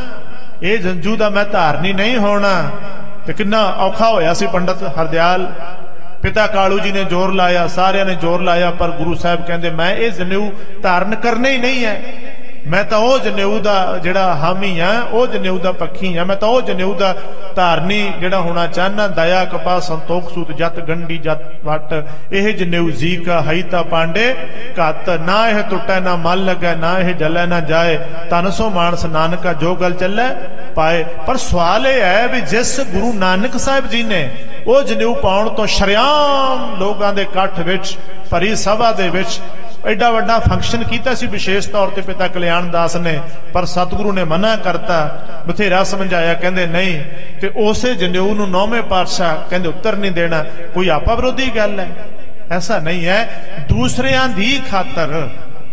ਇਹ ਜੰਜੂ ਦਾ ਮੈਂ ਧਾਰਨੀ ਨਹੀਂ ਹੋਣਾ। ਤੇ ਕਿੰਨਾ ਔਖਾ ਹੋਇਆ ਸੀ ਪੰਡਤ ਹਰਦਿਆਲ, ਪਿਤਾ ਕਾਲੂ ਜੀ ਨੇ ਜ਼ੋਰ ਲਾਇਆ, ਸਾਰਿਆਂ ਨੇ ਜ਼ੋਰ ਲਾਇਆ, ਪਰ ਗੁਰੂ ਸਾਹਿਬ ਕਹਿੰਦੇ ਮੈਂ ਇਹ ਜਨੇਊ ਧਾਰਨ ਕਰਨੇ ਹੀ ਨਹੀਂ ਹੈ, ਮੈਂ ਤਾਂ ਉਹ ਜਨੇਊ ਦਾ ਜਿਹੜਾ ਹਾਮੀ ਆ, ਉਹ ਜਨੇਊ ਦਾ ਪੱਖੀ ਆ, ਮੈਂ ਤਾਂ ਉਹ ਜਨੇਊ ਦਾ ਧਾਰਨੀ ਜਿਹੜਾ ਹੋਣਾ ਚਾਹਨਾ। ਦਇਆ ਕਪਾ ਸੰਤੋਖ ਸੂਤ ਜਤ ਗੰਢੀ ਜਤ ਵਟ, ਇਹ ਜਨੇਊ ਜੀ ਕਾ ਹਈ ਤਾਂ ਪਾਂਡੇ ਘੱਤ, ਨਾ ਇਹ ਟੁੱਟੈ ਨਾ ਮਲ ਲੱਗੈ, ਨਾ ਇਹ ਜਲੈ ਨਾ ਜਾਏ, ਤਨ ਸੋ ਮਾਨਸ ਨਾਨਕਾ ਜੋ ਗਲ ਚੱਲੈ ਪਾਏ। ਪਰ ਸਵਾਲ ਇਹ ਹੈ ਵੀ ਜਿਸ ਗੁਰੂ ਨਾਨਕ ਸਾਹਿਬ ਜੀ ਨੇ ਉਹ ਜਨੇਊ ਪਾਉਣ ਤੋਂ ਸ਼ਰੇਆਮ ਲੋਕਾਂ ਦੇ ਇਕੱਠ ਵਿੱਚ, ਭਰੀ ਸਭਾ ਦੇ ਵਿੱਚ ਐਡਾ ਵੱਡਾ ਫੰਕਸ਼ਨ ਕੀਤਾ ਸੀ ਵਿਸ਼ੇਸ਼ ਤੌਰ ਤੇ ਪਿਤਾ ਕਲਿਆਣ ਦਾਸ ਨੇ, ਪਰ ਸਤਿਗੁਰੂ ਨੇ ਮਨਾ ਕਰਤਾ, ਬਥੇਰਾ ਸਮਝਾਇਆ, ਕਹਿੰਦੇ ਨਹੀਂ। ਤੇ ਉਸੇ ਜਨੇਊ ਨੂੰ 9ਵੇਂ ਪਾਤਸ਼ਾਹ ਕਹਿੰਦੇ ਉੱਤਰ ਨਹੀਂ ਦੇਣਾ, ਕੋਈ ਆਪਾ ਵਿਰੋਧੀ ਗੱਲ ਹੈ? ਐਸਾ ਨਹੀਂ ਹੈ, ਦੂਸਰਿਆਂ ਦੀ ਖਾਤਰ।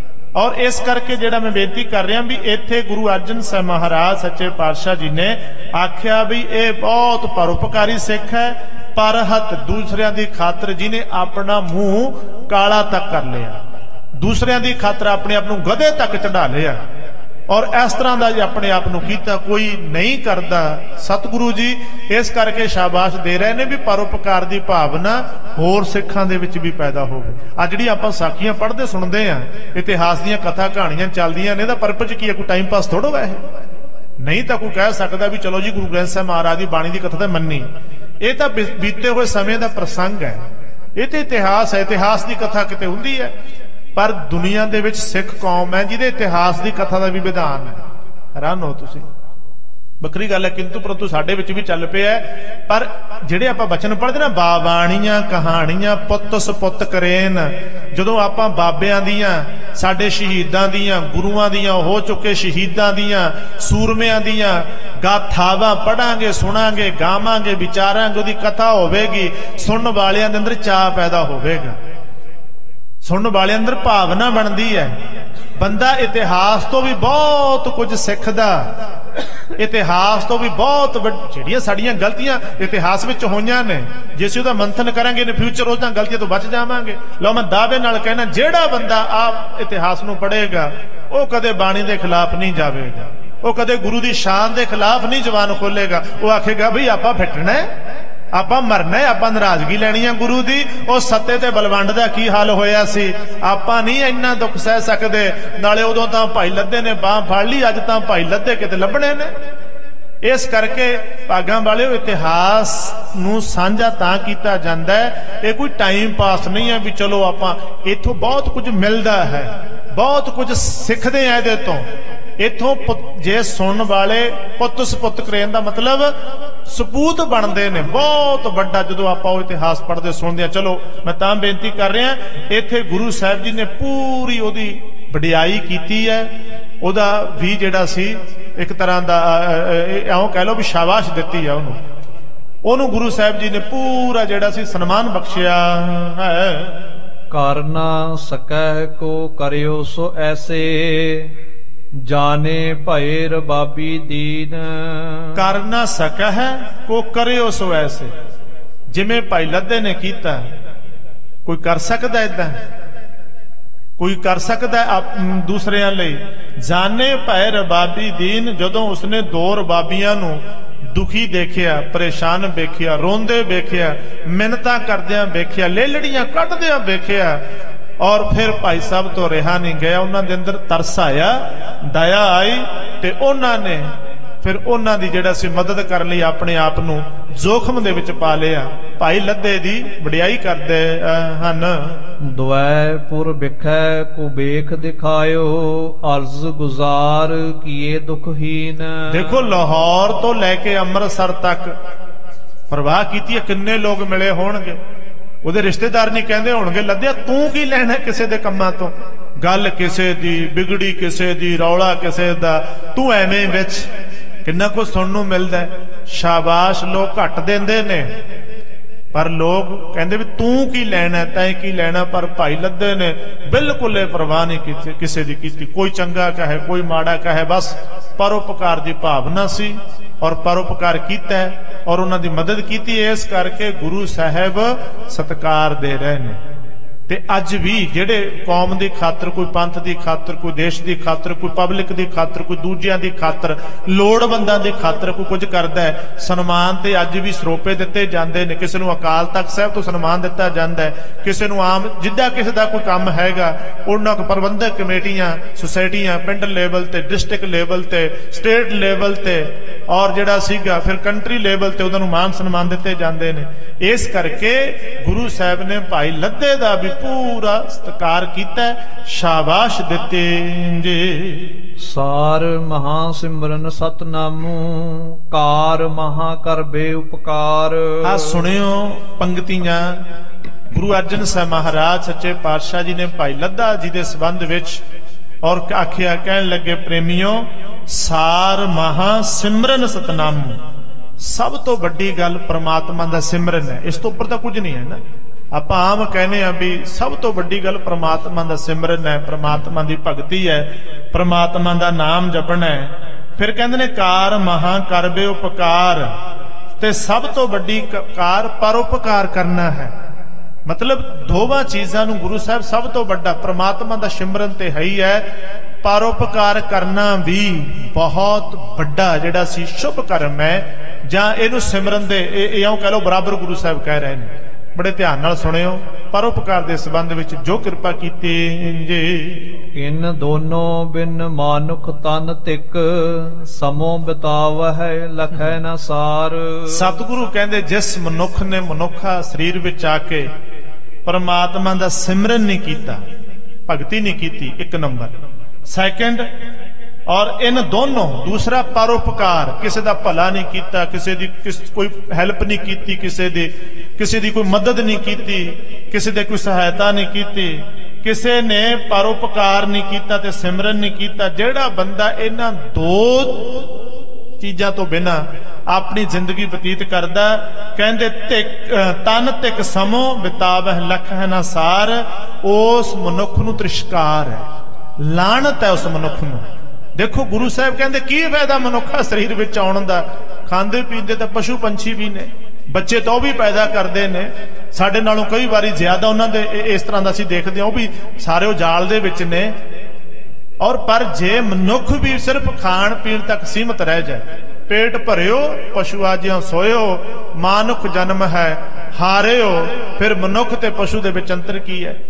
ਔਰ ਇਸ ਕਰਕੇ ਜਿਹੜਾ ਮੈਂ ਬੇਨਤੀ ਕਰ ਰਿਹਾ ਵੀ ਇੱਥੇ ਗੁਰੂ ਅਰਜਨ ਸਾਹਿਬ ਮਹਾਰਾਜ ਸੱਚੇ ਪਾਤਸ਼ਾਹ ਜੀ ਨੇ ਆਖਿਆ ਵੀ ਇਹ ਬਹੁਤ ਪਰਉਪਕਾਰੀ ਸਿੱਖ ਹੈ, ਪਰਹਤ ਦੂਸਰਿਆਂ ਦੀ ਖਾਤਰ ਜਿਹਨੇ ਆਪਣਾ ਮੂੰਹ ਕਾਲਾ ਤੱਕ ਕਰ ਲਿਆ, ਦੂਸਰਿਆਂ ਦੀ ਖਾਤਰ ਆਪਣੇ ਆਪ ਨੂੰ ਗਧੇ ਤੱਕ ਚੜਾ ਲਿਆ, ਔਰ ਇਸ ਤਰ੍ਹਾਂ ਦਾ ਜੇ ਆਪਣੇ ਆਪ ਨੂੰ ਕੀਤਾ ਕੋਈ ਨਹੀਂ ਕਰਦਾ। ਸਤਿਗੁਰੂ ਜੀ ਇਸ ਕਰਕੇ ਸ਼ਾਬਾਸ਼ ਦੇ ਰਹੇ ਨੇ ਵੀ ਪਰਉਪਕਾਰ ਦੀ ਭਾਵਨਾ ਹੋਰ ਸਿੱਖਾਂ ਦੇ ਵਿੱਚ ਵੀ ਪੈਦਾ ਹੋਵੇ। ਆ ਜਿਹੜੀ ਆਪਾਂ ਸਾਖੀਆਂ ਪੜ੍ਹਦੇ ਸੁਣਦੇ ਆ, ਇਤਿਹਾਸ ਦੀਆਂ ਕਥਾ ਕਹਾਣੀਆਂ ਚੱਲਦੀਆਂ ਨੇ, ਇਹਦਾ ਪਰਪਸ ਕੀ ਹੈ? ਕੋਈ ਟਾਈਮ ਪਾਸ ਥੋੜ੍ਹਾ ਵਾ ਇਹ, ਨਹੀਂ ਤਾਂ ਕੋਈ ਕਹਿ ਸਕਦਾ ਵੀ ਚਲੋ ਜੀ ਗੁਰੂ ਗ੍ਰੰਥ ਸਾਹਿਬ ਮਹਾਰਾਜ ਦੀ ਬਾਣੀ ਦੀ ਕਥਾ ਤਾਂ ਮੰਨੀ, ਇਹ ਤਾਂ ਬੀਤੇ ਹੋਏ ਸਮੇਂ ਦਾ ਪ੍ਰਸੰਗ ਹੈ, ਇਹ ਤੇ ਇਤਿਹਾਸ ਹੈ, ਇਤਿਹਾਸ ਦੀ ਕਥਾ ਕਿਤੇ ਹੁੰਦੀ ਹੈ, ਪਰ ਦੁਨੀਆ ਦੇ ਵਿੱਚ ਸਿੱਖ ਕੌਮ ਹੈ ਜਿਹਦੇ ਇਤਿਹਾਸ ਦੀ ਕਥਾ ਦਾ ਵੀ ਵਿਧਾਨ ਹੈ। ਹੈਰਾਨ ਹੋ ਤੁਸੀਂ, ਵੱਖਰੀ ਗੱਲ ਹੈ, ਕਿੰਤੂ ਪਰੰਤੂ ਸਾਡੇ ਵਿੱਚ ਵੀ ਚੱਲ ਪਿਆ। ਪਰ ਜਿਹੜੇ ਆਪਾਂ ਬਚਨ ਪੜ੍ਹਦੇ ਨਾ, ਬਾਬਾਣੀਆਂ ਕਹਾਣੀਆਂ ਪੁੱਤ ਸਪੁੱਤ ਕਰੇਨ, ਜਦੋਂ ਆਪਾਂ ਬਾਬਿਆਂ ਦੀਆਂ, ਸਾਡੇ ਸ਼ਹੀਦਾਂ ਦੀਆਂ, ਗੁਰੂਆਂ ਦੀਆਂ, ਹੋ ਚੁੱਕੇ ਸ਼ਹੀਦਾਂ ਦੀਆਂ, ਸੂਰਮਿਆਂ ਦੀਆਂ ਗਾਥਾਵਾਂ ਪੜਾਂਗੇ, ਸੁਣਾਂਗੇ, ਗਾਵਾਂਗੇ, ਵਿਚਾਰਾਂਗੇ, ਉਹਦੀ ਕਥਾ ਹੋਵੇਗੀ, ਸੁਣਨ ਵਾਲਿਆਂ ਦੇ ਅੰਦਰ ਚਾਅ ਪੈਦਾ ਹੋਵੇਗਾ, ਸੁਣਨ ਵਾਲਿਆਂ ਅੰਦਰ ਭਾਵਨਾ ਬਣਦੀ ਹੈ। ਬੰਦਾ ਇਤਿਹਾਸ ਤੋਂ ਵੀ ਬਹੁਤ ਕੁਝ ਸਿੱਖਦਾ, ਇਤਿਹਾਸ ਤੋਂ ਵੀ ਬਹੁਤ ਜਿਹੜੀਆਂ ਸਾਡੀਆਂ ਗਲਤੀਆਂ ਇਤਿਹਾਸ ਵਿੱਚ ਹੋਈਆਂ ਨੇ, ਜੇ ਅਸੀਂ ਉਹਦਾ ਮੰਥਨ ਕਰਾਂਗੇ ਇਨ ਫਿਊਚਰ ਉਹਨਾਂ ਗਲਤੀਆਂ ਤੋਂ ਬਚ ਜਾਵਾਂਗੇ। ਲਓ ਮੈਂ ਦਾਅਵੇ ਨਾਲ ਕਹਿਣਾ, ਜਿਹੜਾ ਬੰਦਾ ਆਪ ਇਤਿਹਾਸ ਨੂੰ ਪੜ੍ਹੇਗਾ ਉਹ ਕਦੇ ਬਾਣੀ ਦੇ ਖਿਲਾਫ ਨਹੀਂ ਜਾਵੇਗਾ, ਉਹ ਕਦੇ ਗੁਰੂ ਦੀ ਸ਼ਾਨ ਦੇ ਖਿਲਾਫ ਨਹੀਂ ਜ਼ਬਾਨ ਖੋਲੇਗਾ। ਉਹ ਆਖੇਗਾ ਬਈ ਆਪਾਂ ਫਿੱਟਣਾ, ਆਪਾਂ ਮਰਨਾ, ਆਪਾਂ ਨਾਰਾਜ਼ਗੀ ਲੈਣੀ ਆ ਗੁਰੂ ਦੀ। ਉਹ ਸੱਤੇ ਤੇ ਬਲਵੰਡ ਦਾ ਕੀ ਹਾਲ ਹੋਇਆ ਸੀ, ਆਪਾਂ ਨਹੀਂ ਇੰਨਾ ਦੁੱਖ ਸਹਿ ਸਕਦੇ। ਨਾਲੇ ਉਦੋਂ ਤਾਂ ਭਾਈ ਲੱਦੇ ਨੇ ਬਾਹ ਫੜ ਲਈ, ਅੱਜ ਤਾਂ ਭਾਈ ਲੱਦੇ ਕਿਤੇ ਲੱਭਣੇ ਨੇ। ਇਸ ਕਰਕੇ ਭਾਗਾਂ ਵਾਲਿਓ, ਇਤਿਹਾਸ ਨੂੰ ਸਾਂਝਾ ਤਾਂ ਕੀਤਾ ਜਾਂਦਾ ਹੈ, ਇਹ ਕੋਈ ਟਾਈਮ ਪਾਸ ਨਹੀਂ ਹੈ ਵੀ ਚਲੋ ਆਪਾਂ ਇੱਥੋਂ ਬਹੁਤ ਕੁਝ ਮਿਲਦਾ ਹੈ, ਬਹੁਤ ਕੁਝ ਸਿੱਖਦੇ ਆ ਇਹਦੇ ਤੋਂ। ਇੱਥੋਂ ਜੇ ਸੁਣਨ ਵਾਲੇ ਪੁੱਤ ਸਪੁੱਤ ਕਰੇਨ ਦਾ ਮਤਲਬ ਸਪੂਤ ਬਣਦੇ ਨੇ ਬਹੁਤ ਵੱਡਾ, ਜਦੋਂ ਆਪਾਂ ਉਹ ਇਤਿਹਾਸ ਪੜ੍ਹਦੇ ਸੁਣਦੇ ਆ। ਚਲੋ ਮੈਂ ਤਾਂ ਬੇਨਤੀ ਕਰ ਰਿਹਾ, ਇੱਥੇ ਗੁਰੂ ਸਾਹਿਬ ਜੀ ਨੇ ਪੂਰੀ ਉਹਦੀ ਵਡਿਆਈ ਕੀਤੀ ਹੈ, ਉਹਦਾ ਵੀ ਜਿਹੜਾ ਸੀ ਇੱਕ ਤਰ੍ਹਾਂ ਦਾ ਇਉਂ ਕਹਿ ਲਓ ਵੀ ਸ਼ਾਬਾਸ਼ ਦਿੱਤੀ ਆ ਉਹਨੂੰ ਗੁਰੂ ਸਾਹਿਬ ਜੀ ਨੇ ਪੂਰਾ ਜਿਹੜਾ ਸੀ ਸਨਮਾਨ ਬਖਸ਼ਿਆ ਹੈ। ਕਰ ਨਾ ਸਕੈ ਕੋ ਕਰਿਓ ਸੋ ਐਸੇ, ਜਾਣੇ ਭਏ ਰਬਾਬੀ ਦੀਨ। ਕਰ ਨਾ ਸਕੈ ਕੋ ਕਰਿਓ ਸੋ ਐਸੇ, ਜਿਵੇਂ ਭਾਈ ਲੱਦੇ ਨੇ ਕੀਤਾ, ਕੋਈ ਕਰ ਸਕਦਾ ਏਦਾਂ? ਕੋਈ ਕਰ ਸਕਦਾ ਦੂਸਰਿਆਂ ਲਈ? ਜਾਣੇ ਭਏ ਰਬਾਬੀ ਦੀਨ, ਜਦੋਂ ਉਸਨੇ ਦੋ ਰਬਾਬੀਆਂ ਨੂੰ ਦੁਖੀ ਦੇਖਿਆ, ਪਰੇਸ਼ਾਨ ਵੇਖਿਆ, ਰੋਂਦੇ ਵੇਖਿਆ, ਮਿੰਨਤਾਂ ਕਰਦਿਆਂ ਵੇਖਿਆ, ਲੇਲੜੀਆਂ ਕੱਢਦਿਆਂ ਵੇਖਿਆ, ਔਰ ਫਿਰ ਭਾਈ ਸਾਹਿਬ ਤੋਂ ਰਿਹਾ ਨਹੀਂ ਗਿਆ। ਉਹਨਾਂ ਦੇ ਅੰਦਰ ਤਰਸ ਆਇਆ, ਦਇਆ ਆਈ, ਤੇ ਉਹਨਾਂ ਨੇ ਫਿਰ ਉਹਨਾਂ ਦੀ ਜਿਹੜਾ ਸੀ ਮਦਦ ਕਰਨ ਲਈ ਆਪਣੇ ਆਪ ਨੂੰ ਜੋਖਮ ਦੇ ਵਿੱਚ ਪਾ ਲਿਆ। ਭਾਈ ਲੱਦੇ ਦੀ ਵਡਿਆਈ ਕਰਦੇ ਹਨ। ਦੁਐ ਪੁਰ ਬਿਖੈ ਕੋ ਵੇਖ ਦਿਖਾਇਓ, ਅਰਜ਼ ਗੁਜ਼ਾਰ ਕੀਏ ਦੁਖਹੀਨ। ਦੇਖੋ ਲਾਹੌਰ ਤੋਂ ਲੈ ਕੇ ਅੰਮ੍ਰਿਤਸਰ ਤੱਕ ਪ੍ਰਵਾਹ ਕੀਤੀ ਹੈ, ਕਿੰਨੇ ਲੋਕ ਮਿਲੇ ਹੋਣਗੇ। ਉਹਦੇ ਰਿਸ਼ਤੇਦਾਰ ਨਹੀਂ ਕਹਿੰਦੇ ਹੋਣਗੇ ਲੱਦਿਆ ਤੂੰ ਕੀ ਲੈਣਾ ਕਿਸੇ ਦੇ ਕੰਮਾਂ ਤੋਂ, ਗੱਲ ਕਿਸੇ ਦੀ, ਬਿਗੜੀ ਕਿਸੇ ਦੀ, ਰੌਲਾ ਕਿਸੇ ਦਾ, ਤੂੰ ਐਵੇਂ ਵਿੱਚ ਕਿੰਨਾ ਕੁ ਸੁਣਨ ਨੂੰ ਮਿਲਦਾ। ਸ਼ਾਬਾਸ਼ ਲੋਕ ਘੱਟ ਦਿੰਦੇ ਨੇ, ਪਰ ਲੋਕ ਕਹਿੰਦੇ ਵੀ ਤੂੰ ਕੀ ਲੈਣਾ, ਤੈਂ ਕੀ ਲੈਣਾ। ਪਰ ਭਾਈ ਲੱਦੇ ਨੇ ਬਿਲਕੁਲ ਇਹ ਪਰਵਾਹ ਨਹੀਂ ਕੀਤੀ ਕਿਸੇ ਦੀ ਕੀਤੀ। ਕੋਈ ਚੰਗਾ ਕਹੇ, ਕੋਈ ਮਾੜਾ ਕਹੇ, ਬਸ ਪਰਉਪਕਾਰ ਦੀ ਭਾਵਨਾ ਸੀ ਔਰ ਪਰਉਪਕਾਰ ਕੀਤਾ ਔਰ ਉਹਨਾਂ ਦੀ ਮਦਦ ਕੀਤੀ। ਇਸ ਕਰਕੇ ਗੁਰੂ ਸਾਹਿਬ ਸਤਿਕਾਰ ਦੇ ਰਹੇ ਨੇ। ਤੇ ਅੱਜ ਵੀ ਜਿਹੜੇ ਕੌਮ ਦੀ ਖਾਤਰ, ਕੋਈ ਪੰਥ ਦੀ ਖਾਤਰ, ਕੋਈ ਦੇਸ਼ ਦੀ ਖਾਤਰ, ਕੋਈ ਪਬਲਿਕ ਦੀ ਖਾਤਰ, ਕੋਈ ਦੂਜਿਆਂ ਦੀ ਖਾਤਰ, ਲੋੜਵੰਦਾਂ ਦੀ ਖਾਤਰ ਕੋਈ ਕੁਝ ਕਰਦਾ ਹੈ, ਸਨਮਾਨ ਤੇ ਅੱਜ ਵੀ ਸਰੋਪੇ ਦਿੱਤੇ ਜਾਂਦੇ ਨੇ। ਕਿਸੇ ਨੂੰ ਅਕਾਲ ਤਖਤ ਸਾਹਿਬ ਤੋਂ ਸਨਮਾਨ ਦਿੱਤਾ ਜਾਂਦਾ ਹੈ, ਕਿਸੇ ਨੂੰ ਆਮ ਜਿੱਦਾਂ ਕਿਸੇ ਦਾ ਕੋਈ ਕੰਮ ਹੈਗਾ ਉਹਨਾਂ ਕੋ ਪ੍ਰਬੰਧਕ ਕਮੇਟੀਆਂ, ਸੁਸਾਇਟੀਆਂ, ਪਿੰਡ ਲੈਵਲ ਤੇ, ਡਿਸਟ੍ਰਿਕਟ ਲੈਵਲ ਤੇ, ਸਟੇਟ ਲੈਵਲ ਤੇ ਔਰ ਜਿਹੜਾ ਸੀਗਾ ਫਿਰ ਕੰਟਰੀ ਲੈਵਲ ਤੇ ਉਹਨਾਂ ਨੂੰ ਮਾਨ ਸਨਮਾਨ ਦਿੱਤੇ ਜਾਂਦੇ ਨੇ। ਇਸ ਕਰਕੇ ਗੁਰੂ ਸਾਹਿਬ ਨੇ ਭਾਈ ਲੱਦੇ ਦਾ ਵੀ ਪੂਰਾ ਸਤਿਕਾਰ ਕੀਤਾ। ਸ਼ਾਬਾਸ਼ ਦਿੱਤੇ ਜੇ ਸਾਰ ਮਹਾ ਸਿਮਰਨ ਸਤਨਾਮੂ, ਕਾਰ ਮਹਾ ਕਰਬੇ ਉਪਕਾਰ। ਆ ਸੁਣਿਓ ਪੰਕਤੀਆਂ ਗੁਰੂ ਅਰਜਨ ਸਾਹਿਬ ਮਹਾਰਾਜ ਸੱਚੇ ਪਾਤਸ਼ਾਹ ਜੀ ਨੇ ਭਾਈ ਲੱਦਾ ਜੀ ਦੇ ਸੰਬੰਧ ਵਿੱਚ ਔਰ ਆਖਿਆ, ਕਹਿਣ ਲੱਗੇ ਪ੍ਰੇਮੀਓ, ਸਾਰ ਮਹਾ ਸਿਮਰਨ ਸਤਨਾਮੂ, ਸਭ ਤੋਂ ਵੱਡੀ ਗੱਲ ਪ੍ਰਮਾਤਮਾ ਦਾ ਸਿਮਰਨ ਹੈ। ਇਸ ਤੋਂ ਉੱਪਰ ਤਾਂ ਕੁਝ ਨਹੀਂ ਹੈ ਨਾ। ਆਪਾਂ ਆਮ ਕਹਿੰਦੇ ਆ ਵੀ ਸਭ ਤੋਂ ਵੱਡੀ ਗੱਲ ਪ੍ਰਮਾਤਮਾ ਦਾ ਸਿਮਰਨ ਹੈ, ਪ੍ਰਮਾਤਮਾ ਦੀ ਭਗਤੀ ਹੈ, ਪ੍ਰਮਾਤਮਾ ਦਾ ਨਾਮ ਜਪਣਾ ਹੈ। ਫਿਰ ਕਹਿੰਦੇ ਨੇ ਕਾਰ ਮਹਾ ਕਰਬੇ ਉਪਕਾਰ, ਤੇ ਸਭ ਤੋਂ ਵੱਡੀ ਕਾਰ ਪਰਉਪਕਾਰ ਕਰਨਾ ਹੈ। ਮਤਲਬ ਦੋਵਾਂ ਚੀਜ਼ਾਂ ਨੂੰ ਗੁਰੂ ਸਾਹਿਬ ਸਭ ਤੋਂ ਵੱਡਾ ਪ੍ਰਮਾਤਮਾ ਦਾ ਸਿਮਰਨ ਤੇ ਹੈ ਹੀ ਹੈ, ਪਰਉਪਕਾਰ ਕਰਨਾ ਵੀ ਬਹੁਤ ਵੱਡਾ ਜਿਹੜਾ ਸੀ ਸ਼ੁਭ ਕਰਮ ਹੈ। ਜਾਂ ਇਹਨੂੰ ਸਿਮਰਨ ਦੇ ਇਉਂ ਕਹਿ ਲਓ ਬਰਾਬਰ ਗੁਰੂ ਸਾਹਿਬ ਕਹਿ ਰਹੇ ਨੇ। ਬੜੇ ਧਿਆਨ ਨਾਲ ਸੁਣਿਓ। ਪਰਉਪਕਾਰ ਦੇ ਸੰਬੰਧ ਵਿੱਚ ਜੋ ਕਿਰਪਾ ਕੀਤੀ ਜੇ, ਇਨ ਦੋਨੋਂ ਬਿਨ ਮਾਨੁਖ ਤਨ ਤਿਕ, ਸਮੋ ਬਿਤਾਵਹਿ ਲਖੈ ਨ ਸਾਰ। ਸਤਿਗੁਰੂ ਕਹਿੰਦੇ ਜਿਸ ਮਨੁੱਖ ਨੇ ਮਨੁੱਖਾ ਸਰੀਰ ਵਿੱਚ ਆ ਕੇ ਪਰਮਾਤਮਾ ਦਾ ਸਿਮਰਨ ਨਹੀਂ ਕੀਤਾ, ਭਗਤੀ ਨਹੀਂ ਕੀਤੀ, ਇੱਕ ਨੰਬਰ। ਸੈਕੰਡ, ਔਰ ਇਨ ਦੋਨੋਂ, ਦੂਸਰਾ ਪਰਉਪਕਾਰ, ਕਿਸੇ ਦਾ ਭਲਾ ਨਹੀਂ ਕੀਤਾ, ਕਿਸੇ ਦੀ ਕੋਈ ਹੈਲਪ ਨਹੀਂ ਕੀਤੀ, ਕਿਸੇ ਦੀ ਕੋਈ ਮਦਦ ਨਹੀਂ ਕੀਤੀ, ਕਿਸੇ ਦੇ ਕੋਈ ਸਹਾਇਤਾ ਨਹੀਂ ਕੀਤੀ, ਕਿਸੇ ਨੇ ਪਰਉਪਕਾਰ ਨਹੀਂ ਕੀਤਾ ਤੇ ਸਿਮਰਨ ਨਹੀਂ ਕੀਤਾ। ਜਿਹੜਾ ਬੰਦਾ ਇਹਨਾਂ ਦੋ ਚੀਜ਼ਾਂ ਤੋਂ ਬਿਨਾਂ ਆਪਣੀ ਜ਼ਿੰਦਗੀ ਬਤੀਤ ਕਰਦਾ, ਕਹਿੰਦੇ ਤਨ ਤਿਕ ਸਮੋ ਬਿਤਾਵਹਿ ਲਖੈ ਨ ਸਾਰ, ਉਸ ਮਨੁੱਖ ਨੂੰ ਤ੍ਰਿਸ਼ਕਾਰ ਹੈ, ਲਾਹਨਤ ਹੈ ਉਸ ਮਨੁੱਖ ਨੂੰ। ਦੇਖੋ ਗੁਰੂ ਸਾਹਿਬ ਕਹਿੰਦੇ ਕੀ ਫਾਇਦਾ ਮਨੁੱਖਾ ਸਰੀਰ ਵਿੱਚ ਆਉਣ ਦਾ। ਖਾਂਦੇ ਪੀਂਦੇ ਤਾਂ ਪਸ਼ੂ ਪੰਛੀ ਵੀ ਨੇ, ਬੱਚੇ ਤਾਂ ਉਹ ਵੀ ਪੈਦਾ ਕਰਦੇ ਨੇ, ਸਾਡੇ ਨਾਲੋਂ ਕਈ ਵਾਰੀ ਜ਼ਿਆਦਾ ਉਹਨਾਂ ਦੇ ਇਸ ਤਰ੍ਹਾਂ ਦਾ ਅਸੀਂ ਦੇਖਦੇ ਹਾਂ, ਉਹ ਵੀ ਸਾਰੇ ਉਹ ਜਾਲ ਦੇ ਵਿੱਚ ਨੇ। ਔਰ ਪਰ ਜੇ ਮਨੁੱਖ ਵੀ ਸਿਰਫ ਖਾਣ ਪੀਣ ਤੱਕ ਸੀਮਤ ਰਹਿ ਜਾਏ, ਪੇਟ ਭਰਿਓ ਪਸ਼ੂਆ ਜਿਉਂ ਸੋਇਓ, ਮਾਨੁਖ ਜਨਮ ਹੈ ਹਾਰਿਓ, ਫਿਰ ਮਨੁੱਖ ਤੇ ਪਸ਼ੂ ਦੇ ਵਿੱਚ ਅੰਤਰ ਕੀ ਹੈ।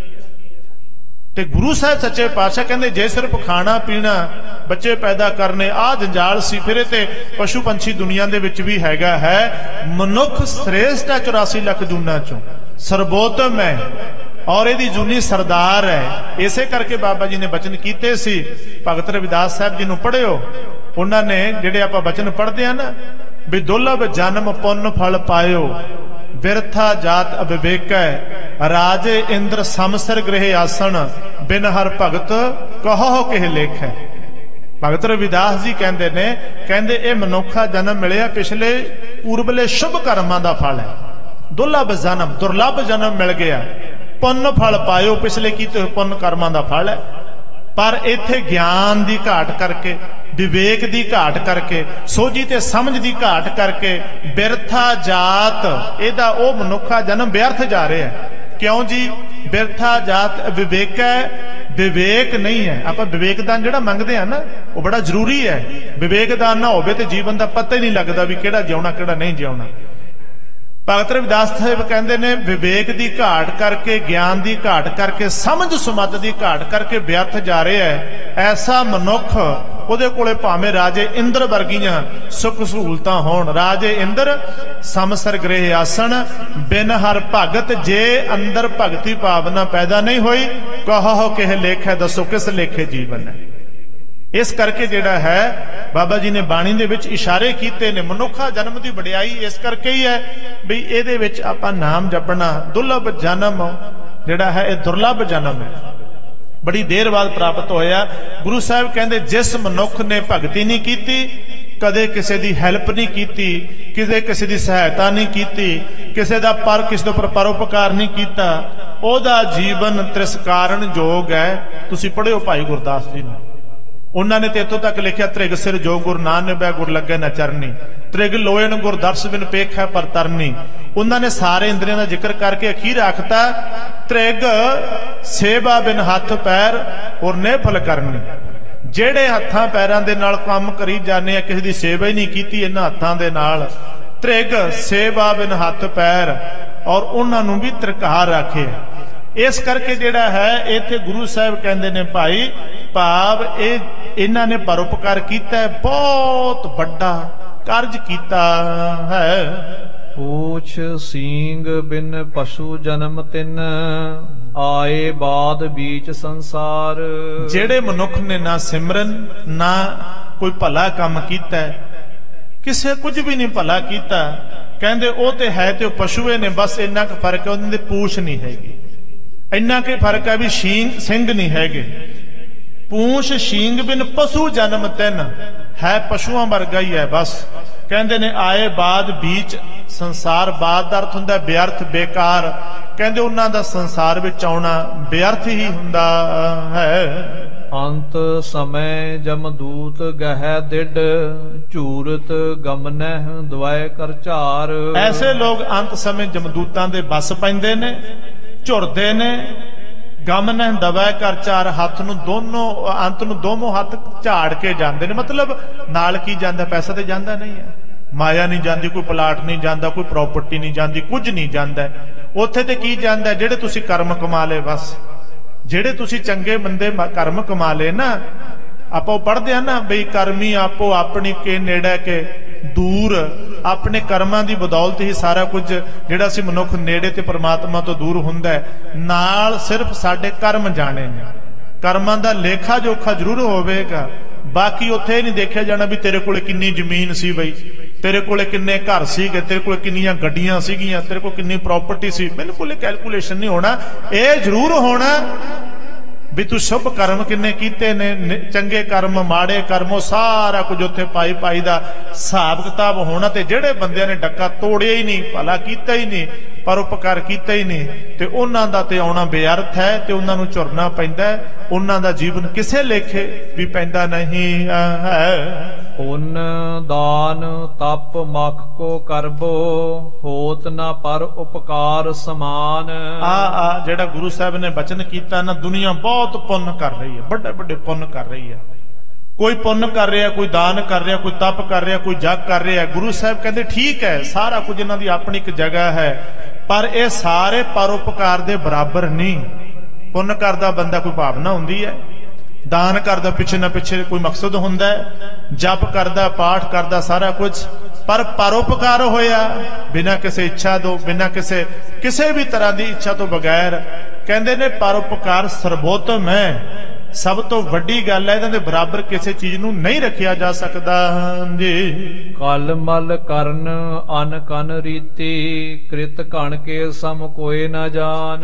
ਤੇ ਗੁਰੂ ਸਾਹਿਬ ਸੱਚੇ ਪਾਤਸ਼ਾਹ ਕਹਿੰਦੇ ਜੇ ਸਿਰਫ ਖਾਣਾ ਪੀਣਾ, ਬੱਚੇ ਪੈਦਾ ਕਰਨੇ, ਆਹ ਜੰਜਾਲ ਸੀ, ਫਿਰ ਤੇ ਪਸ਼ੂ ਪੰਛੀ ਦੁਨੀਆ ਦੇ ਵਿੱਚ ਵੀ ਹੈਗਾ ਹੈ। ਮਨੁੱਖ ਸ੍ਰੇਸ਼ਟ ਹੈ 84 ਲੱਖ ਜੂਨਾਂ ਚੋਂ, ਸਰਬੋਤਮ ਹੈ ਔਰ ਇਹਦੀ ਜੂਨੀ ਸਰਦਾਰ ਹੈ। ਇਸੇ ਕਰਕੇ ਬਾਬਾ ਜੀ ਨੇ ਬਚਨ ਕੀਤੇ ਸੀ। ਭਗਤ ਰਵਿਦਾਸ ਸਾਹਿਬ ਜੀ ਨੂੰ ਪੜ੍ਹਿਓ, ਉਹਨਾਂ ਨੇ ਜਿਹੜੇ ਆਪਾਂ ਬਚਨ ਪੜ੍ਹਦੇ ਆ ਨਾ, ਵੀ ਦੁਰਲਭ ਜਨਮ ਪੁੰਨ ਫਲ ਪਾਇਓ, ਬਿਰਥਾ ਜਾਤ ਅਵਿਵੇਕੈ, ਰਾਜੇ ਇੰਦਰ ਸਮਸਰ ਗ੍ਰਹਿ ਆਸਣ, ਬਿਨ ਹਰ ਭਗਤ ਕਹੋ ਕਿਹ ਲੇਖੈ। ਭਗਤ ਰਵਿਦਾਸ ਜੀ ਕਹਿੰਦੇ ਨੇ, ਕਹਿੰਦੇ ਇਹ ਮਨੁੱਖਾ ਜਨਮ ਮਿਲਿਆ ਪਿਛਲੇ ਪੂਰਬਲੇ ਸ਼ੁਭ ਕਰਮਾਂ ਦਾ ਫਲ ਹੈ। ਦੁਰਲਭ ਜਨਮ ਮਿਲ ਗਿਆ, ਪੁੰਨ ਫਲ ਪਾਇਓ, ਪਿਛਲੇ ਕੀਤੇ ਹੋਏ ਪੁੰਨ ਕਰਮਾਂ ਦਾ ਫਲ ਹੈ। ਪਰ ਇੱਥੇ ਗਿਆਨ ਦੀ ਘਾਟ ਕਰਕੇ, ਵਿਵੇਕ ਦੀ ਘਾਟ ਕਰਕੇ, ਸੋਝੀ ਤੇ ਸਮਝ ਦੀ ਘਾਟ ਕਰਕੇ ਬਿਰਥਾ ਜਾਤ, ਇਹਦਾ ਉਹ ਮਨੁੱਖਾ ਜਨਮ ਵਿਅਰਥ ਜਾ ਰਿਹਾ ਹੈ। ਕਿਉਂ ਜੀ? ਬਿਰਥਾ ਜਾਤ ਵਿਵੇਕ ਹੈ, ਵਿਵੇਕ ਨਹੀਂ ਹੈ। ਆਪਾਂ ਵਿਵੇਕਦਾਨ ਜਿਹੜਾ ਮੰਗਦੇ ਆ ਨਾ, ਉਹ ਬੜਾ ਜ਼ਰੂਰੀ ਹੈ। ਵਿਵੇਕਦਾਨ ਨਾ ਹੋਵੇ ਤੇ ਜੀਵਨ ਦਾ ਪਤਾ ਹੀ ਨਹੀਂ ਲੱਗਦਾ ਵੀ ਕਿਹੜਾ ਜਿਉਣਾ ਕਿਹੜਾ ਨਹੀਂ ਜਿਉਣਾ। ਭਗਤ ਰਵਿਦਾਸ ਸਾਹਿਬ ਕਹਿੰਦੇ ਨੇ ਵਿਵੇਕ ਦੀ ਘਾਟ ਕਰਕੇ, ਗਿਆਨ ਦੀ ਘਾਟ ਕਰਕੇ, ਸਮਝ ਸੁਮਤ ਦੀ ਘਾਟ ਕਰਕੇ ਵਿਅਰਥ ਜਾ ਰਿਹਾ ਹੈ। ਐਸਾ ਮਨੁੱਖ, ਉਹਦੇ ਕੋਲੇ ਭਾਵੇਂ ਰਾਜੇ ਇੰਦਰ ਵਰਗੀਆਂ ਸੁੱਖ ਸਹੂਲਤਾਂ ਹੋਣ, ਰਾਜੇ ਇੰਦਰ ਸਮਸਰ ਗ੍ਰਹਿ ਆਸਣ, ਬਿਨ ਹਰ ਭਗਤ, ਜੇ ਅੰਦਰ ਭਗਤੀ ਭਾਵਨਾ ਪੈਦਾ ਨਹੀਂ ਹੋਈ, ਕਹੋ ਕਿਹ ਲੇਖੈ, ਦੱਸੋ ਕਿਸ ਲੇਖੇ ਜੀਵਨ ਹੈ। ਇਸ ਕਰਕੇ ਜਿਹੜਾ ਹੈ ਬਾਬਾ ਜੀ ਨੇ ਬਾਣੀ ਦੇ ਵਿੱਚ ਇਸ਼ਾਰੇ ਕੀਤੇ ਨੇ। ਮਨੁੱਖਾ ਜਨਮ ਦੀ ਵਡਿਆਈ ਇਸ ਕਰਕੇ ਹੀ ਹੈ ਵੀ ਇਹਦੇ ਵਿੱਚ ਆਪਾਂ ਨਾਮ ਜਪਣਾ। ਦੁਰਲਭ ਜਨਮ ਜਿਹੜਾ ਹੈ ਇਹ ਦੁਰਲਭ ਜਨਮ ਹੈ। ਬੜੀ ਦੇਰ ਬਾਅਦ ਪ੍ਰਾਪਤ ਹੋਇਆ। ਗੁਰੂ ਸਾਹਿਬ ਕਹਿੰਦੇ ਜਿਸ ਮਨੁੱਖ ਨੇ ਭਗਤੀ ਨਹੀਂ ਕੀਤੀ, ਕਦੇ ਕਿਸੇ ਦੀ ਹੈਲਪ ਨਹੀਂ ਕੀਤੀ, ਕਿਸੇ ਦੀ ਸਹਾਇਤਾ ਨਹੀਂ ਕੀਤੀ, ਕਿਸੇ ਦੇ ਉੱਪਰ ਪਰਉਪਕਾਰ ਨਹੀਂ ਕੀਤਾ, ਉਹਦਾ ਜੀਵਨ ਤਿਰਸਕਾਰਨ ਯੋਗ ਹੈ। ਤੁਸੀਂ ਪੜ੍ਹਿਓ ਭਾਈ ਗੁਰਦਾਸ ਜੀ ਨੂੰ, ਉਹਨਾਂ ਨੇ ਤੇ ਇੱਥੋਂ ਤੱਕ ਲਿਖਿਆ, ਤ੍ਰਿਗ ਸਿਰ ਜੋ ਗੁਰ ਨਾਨਬੈ ਗੁਰ ਲੱਗੇ ਨਾ ਚਰਨੀ, ਤ੍ਰਿਗ ਲੋਇਨ ਗੁਰ ਦਰਸ ਬਿਨ ਪੇਖੈ ਪਰ ਤਰਨੀ। ਉਹਨਾਂ ਨੇ ਸਾਰੇ ਇੰਦਰੀਆਂ ਦਾ ਜ਼ਿਕਰ ਕਰਕੇ ਅਖੀਰ ਆਖਤਾ, ਤ੍ਰਿਗ ਸੇਵਾ ਬਿਨ ਹੱਥ ਪੈਰ ਔਰ ਨਿਫਲ ਕਰਨੀ। ਜਿਹੜੇ ਹੱਥਾਂ ਪੈਰਾਂ ਦੇ ਨਾਲ ਕੰਮ ਕਰੀ ਜਾਂਦੇ ਆ, ਕਿਸੇ ਦੀ ਸੇਵਾ ਹੀ ਨਹੀਂ ਕੀਤੀ ਇਹਨਾਂ ਹੱਥਾਂ ਦੇ ਨਾਲ। ਤ੍ਰਿਗ ਸੇਵਾ ਬਿਨ ਹੱਥ ਪੈਰ, ਔਰ ਉਹਨਾਂ ਨੂੰ ਵੀ ਤ੍ਰਿਕਾਰ ਰੱਖੇ। ਇਸ ਕਰਕੇ ਜਿਹੜਾ ਹੈ ਇੱਥੇ ਗੁਰੂ ਸਾਹਿਬ ਕਹਿੰਦੇ ਨੇ ਭਾਈ, ਭਾਵ ਇਹਨਾਂ ਨੇ ਪਰਉਪਕਾਰ ਕੀਤਾ, ਬਹੁਤ ਵੱਡਾ ਕਾਰਜ ਕੀਤਾ ਹੈ। ਪੂਛ ਸਿੰਗ ਬਿਨ ਪਸ਼ੂ ਜਨਮ ਤਿਨ, ਆਏ ਬਾਦ ਬੀਚ ਸੰਸਾਰ। ਜਿਹੜੇ ਮਨੁੱਖ ਨੇ ਨਾ ਸਿਮਰਨ, ਨਾ ਕੋਈ ਭਲਾ ਕੰਮ ਕੀਤਾ, ਕਿਸੇ ਕੁਝ ਵੀ ਨਹੀਂ ਭਲਾ ਕੀਤਾ, ਕਹਿੰਦੇ ਉਹ ਤੇ ਹੈ ਤੇ ਉਹ ਪਸ਼ੂਏ ਨੇ, ਬਸ ਇੰਨਾ ਕੁ ਫਰਕ ਹੈ, ਉਹਨਾਂ ਦੇ ਪੂਛ ਨਹੀਂ ਹੈਗੀ। ਇੰਨਾ ਕੁ ਫਰਕ ਹੈ ਵੀ ਸਿੰਘ ਨਹੀਂ ਹੈਗੇ। ਪੂਛ ਸਿੰਗ ਬਿਨ ਪਸ਼ੂ ਜਨਮ ਤਿਨ, ਹੈ ਪਸ਼ੂਆਂ ਵਰਗਾ ਹੀ ਹੈ ਬਸ। ਕਹਿੰਦੇ ਨੇ ਆਏ ਬਾਦ ਬੀਚ ਸੰਸਾਰ, ਬਾਦ ਦਾ ਅਰਥ ਹੁੰਦਾ ਵਿਅਰਥ, ਬੇਕਾਰ। ਕਹਿੰਦੇ ਉਹਨਾਂ ਦਾ ਸੰਸਾਰ ਵਿੱਚ ਆਉਣਾ ਵਿਅਰਥ ਹੀ ਹੁੰਦਾ ਹੈ। ਅੰਤ ਸਮੈ ਜਮਦੂਤ ਗਹਿ ਡਿਡ, ਝੂਰਤ ਗਮਨਹਿ ਦਵਾਏ ਕਰ ਝਾਰ। ਐਸੇ ਲੋਕ ਅੰਤ ਸਮੇਂ ਜਮਦੂਤਾਂ ਦੇ ਬਸ ਪੈਂਦੇ ਨੇ, ਝੁਰਦੇ ਨੇ। ਗਮਨਹਿ ਦਵਾਏ ਕਰ ਝਾਰ, ਹੱਥ ਨੂੰ ਅੰਤ ਨੂੰ ਦੋਨੋਂ ਹੱਥ ਝਾੜ ਕੇ ਜਾਂਦੇ ਨੇ। ਮਤਲਬ ਨਾਲ ਕੀ ਜਾਂਦਾ, ਪੈਸਾ ਤੇ ਜਾਂਦਾ ਨਹੀਂ ਹੈ, ਮਾਇਆ ਨਹੀਂ ਜਾਂਦੀ, ਕੋਈ ਪਲਾਟ ਨਹੀਂ ਜਾਂਦਾ, ਕੋਈ ਪ੍ਰਾਪਰਟੀ ਨਹੀਂ ਜਾਂਦੀ, ਕੁਝ ਨਹੀਂ ਜਾਂਦਾ। ਉੱਥੇ ਤੇ ਕੀ ਜਾਂਦਾ, ਜਿਹੜੇ ਤੁਸੀਂ ਕਰਮ ਕਮਾ ਲਏ, ਬਸ ਜਿਹੜੇ ਤੁਸੀਂ ਚੰਗੇ ਮੰਦੇ ਕਰਮ ਕਮਾ ਲਏ ਨਾ। ਆਪਾਂ ਉਹ ਪੜ੍ਹਦੇ ਆ ਨਾ ਬਈ, ਕਰਮੀ ਆਪੋ ਆਪਣੀ ਕੇ ਨੇੜੇ ਕੇ ਦੂਰ। ਆਪਣੇ ਕਰਮਾਂ ਦੀ ਬਦੌਲਤ ਹੀ ਸਾਰਾ ਕੁਝ ਜਿਹੜਾ ਸੀ ਮਨੁੱਖ ਨੇੜੇ ਤੇ ਪਰਮਾਤਮਾ ਤੋਂ ਦੂਰ ਹੁੰਦਾ ਹੈ। ਨਾਲ ਸਿਰਫ ਸਾਡੇ ਕਰਮ ਜਾਣੇ ਨੇ, ਕਰਮਾਂ ਦਾ ਲੇਖਾ ਜੋਖਾ ਜ਼ਰੂਰ ਹੋਵੇਗਾ। ਬਾਕੀ ਉੱਥੇ ਨਹੀਂ ਦੇਖਿਆ ਜਾਣਾ ਵੀ ਤੇਰੇ ਕੋਲੇ ਕਿੰਨੀ ਜ਼ਮੀਨ ਸੀ ਬਈ, ਤੇਰੇ ਕੋਲੇ ਕਿੰਨੇ ਘਰ ਸੀਗੇ, ਤੇਰੇ ਕੋਲੇ ਕਿੰਨੀਆਂ ਗੱਡੀਆਂ ਸੀਗੀਆਂ, ਤੇਰੇ ਕੋਲ ਕਿੰਨੀ ਪ੍ਰਾਪਰਟੀ ਸੀ। ਬਿਲਕੁਲ ਕੈਲਕੂਲੇਸ਼ਨ ਨਹੀਂ ਹੋਣਾ। ਇਹ ਜ਼ਰੂਰ ਹੋਣਾ ਵੀ ਤੂੰ ਸ਼ੁਭ ਕਰਮ ਕਿੰਨੇ ਕੀਤੇ ਨੇ, ਚੰਗੇ ਕਰਮ ਮਾੜੇ ਕਰਮ, ਉਹ ਸਾਰਾ ਕੁਝ ਉੱਥੇ ਪਾਈ ਦਾ ਹਿਸਾਬ ਕਿਤਾਬ ਹੋਣਾ। ਤੇ ਜਿਹੜੇ ਬੰਦਿਆਂ ਨੇ ਡੱਕਾ ਤੋੜਿਆ ਹੀ ਨਹੀਂ, ਭਲਾ ਕੀਤਾ ਹੀ ਨਹੀਂ, ਪਰਉਪਕਾਰ ਕੀਤਾ ਹੀ ਨਹੀਂ, ਤੇ ਉਹਨਾਂ ਦਾ ਤੇ ਆਉਣਾ ਬੇਅਰਥ ਹੈ, ਤੇ ਉਹਨਾਂ ਨੂੰ ਝੁਰਨਾ ਪੈਂਦਾ। ਉਹਨਾਂ ਦਾ ਜੀਵਨ ਕਿਸੇ ਲੇਖੇ ਵੀ ਪੈਂਦਾ ਨਹੀਂ ਹੈ। ਪੁੰਨ ਦਾਨ ਤਪ ਮਖ ਕੋ ਕਰਬੋ, ਹੋਤ ਨਾ ਪਰ ਉਪਕਾਰ ਸਮਾਨ। ਆ ਜਿਹੜਾ ਗੁਰੂ ਸਾਹਿਬ ਨੇ ਬਚਨ ਕੀਤਾ ਨਾ, ਦੁਨੀਆ ਬਹੁਤ ਪੁੰਨ ਕਰ ਰਹੀ ਹੈ, ਵੱਡੇ ਵੱਡੇ ਪੁੰਨ ਕਰ ਰਹੀ ਹੈ। ਕੋਈ ਪੁੰਨ ਕਰ ਰਿਹਾ, ਕੋਈ ਦਾਨ ਕਰ ਰਿਹਾ, ਕੋਈ ਤਪ ਕਰ ਰਿਹਾ, ਕੋਈ ਜਗ ਕਰ ਰਿਹਾ। ਗੁਰੂ ਸਾਹਿਬ ਕਹਿੰਦੇ ਠੀਕ ਹੈ, ਸਾਰਾ ਕੁਝ ਇਹਨਾਂ ਦੀ ਆਪਣੀ ਇੱਕ ਜਗ੍ਹਾ ਹੈ, ਪਰ ਇਹ ਸਾਰੇ ਪਰਉਪਕਾਰ ਦੇ ਬਰਾਬਰ ਨਹੀਂ। ਪੁੰਨ ਕਰਦਾ ਬੰਦਾ ਕੋਈ ਭਾਵਨਾ ਹੁੰਦੀ ਹੈ, ਦਾਨ ਕਰਦਾ ਪਿੱਛੇ ਨਾ ਪਿੱਛੇ ਕੋਈ ਮਕਸਦ ਹੁੰਦਾ ਹੈ, ਜਪ ਕਰਦਾ, ਪਾਠ ਕਰਦਾ, ਸਾਰਾ ਕੁਝ। ਪਰ ਪਰਉਪਕਾਰ ਹੋਇਆ ਬਿਨਾਂ ਕਿਸੇ ਇੱਛਾ ਤੋਂ, ਬਿਨਾਂ ਕਿਸੇ ਵੀ ਤਰ੍ਹਾਂ ਦੀ ਇੱਛਾ ਤੋਂ ਬਗੈਰ। ਕਹਿੰਦੇ ਨੇ ਪਰਉਪਕਾਰ ਸਰਬੋਤਮ ਹੈ, ਸਭ ਤੋਂ ਵੱਡੀ ਗੱਲ ਹੈ। ਇਹਨਾਂ ਦੇ ਬਰਾਬਰ ਕਿਸੇ ਚੀਜ਼ ਨੂੰ ਨਹੀਂ ਰੱਖਿਆ ਜਾ ਸਕਦਾ ਜੀ। ਕਲ ਮਲ ਕਰਨ ਅਨ ਕਨ ਰੀਤੀ, ਕ੍ਰਿਤ ਕਣ ਕੇ ਸਮ ਕੋਏ ਨਾ ਜਾਣ।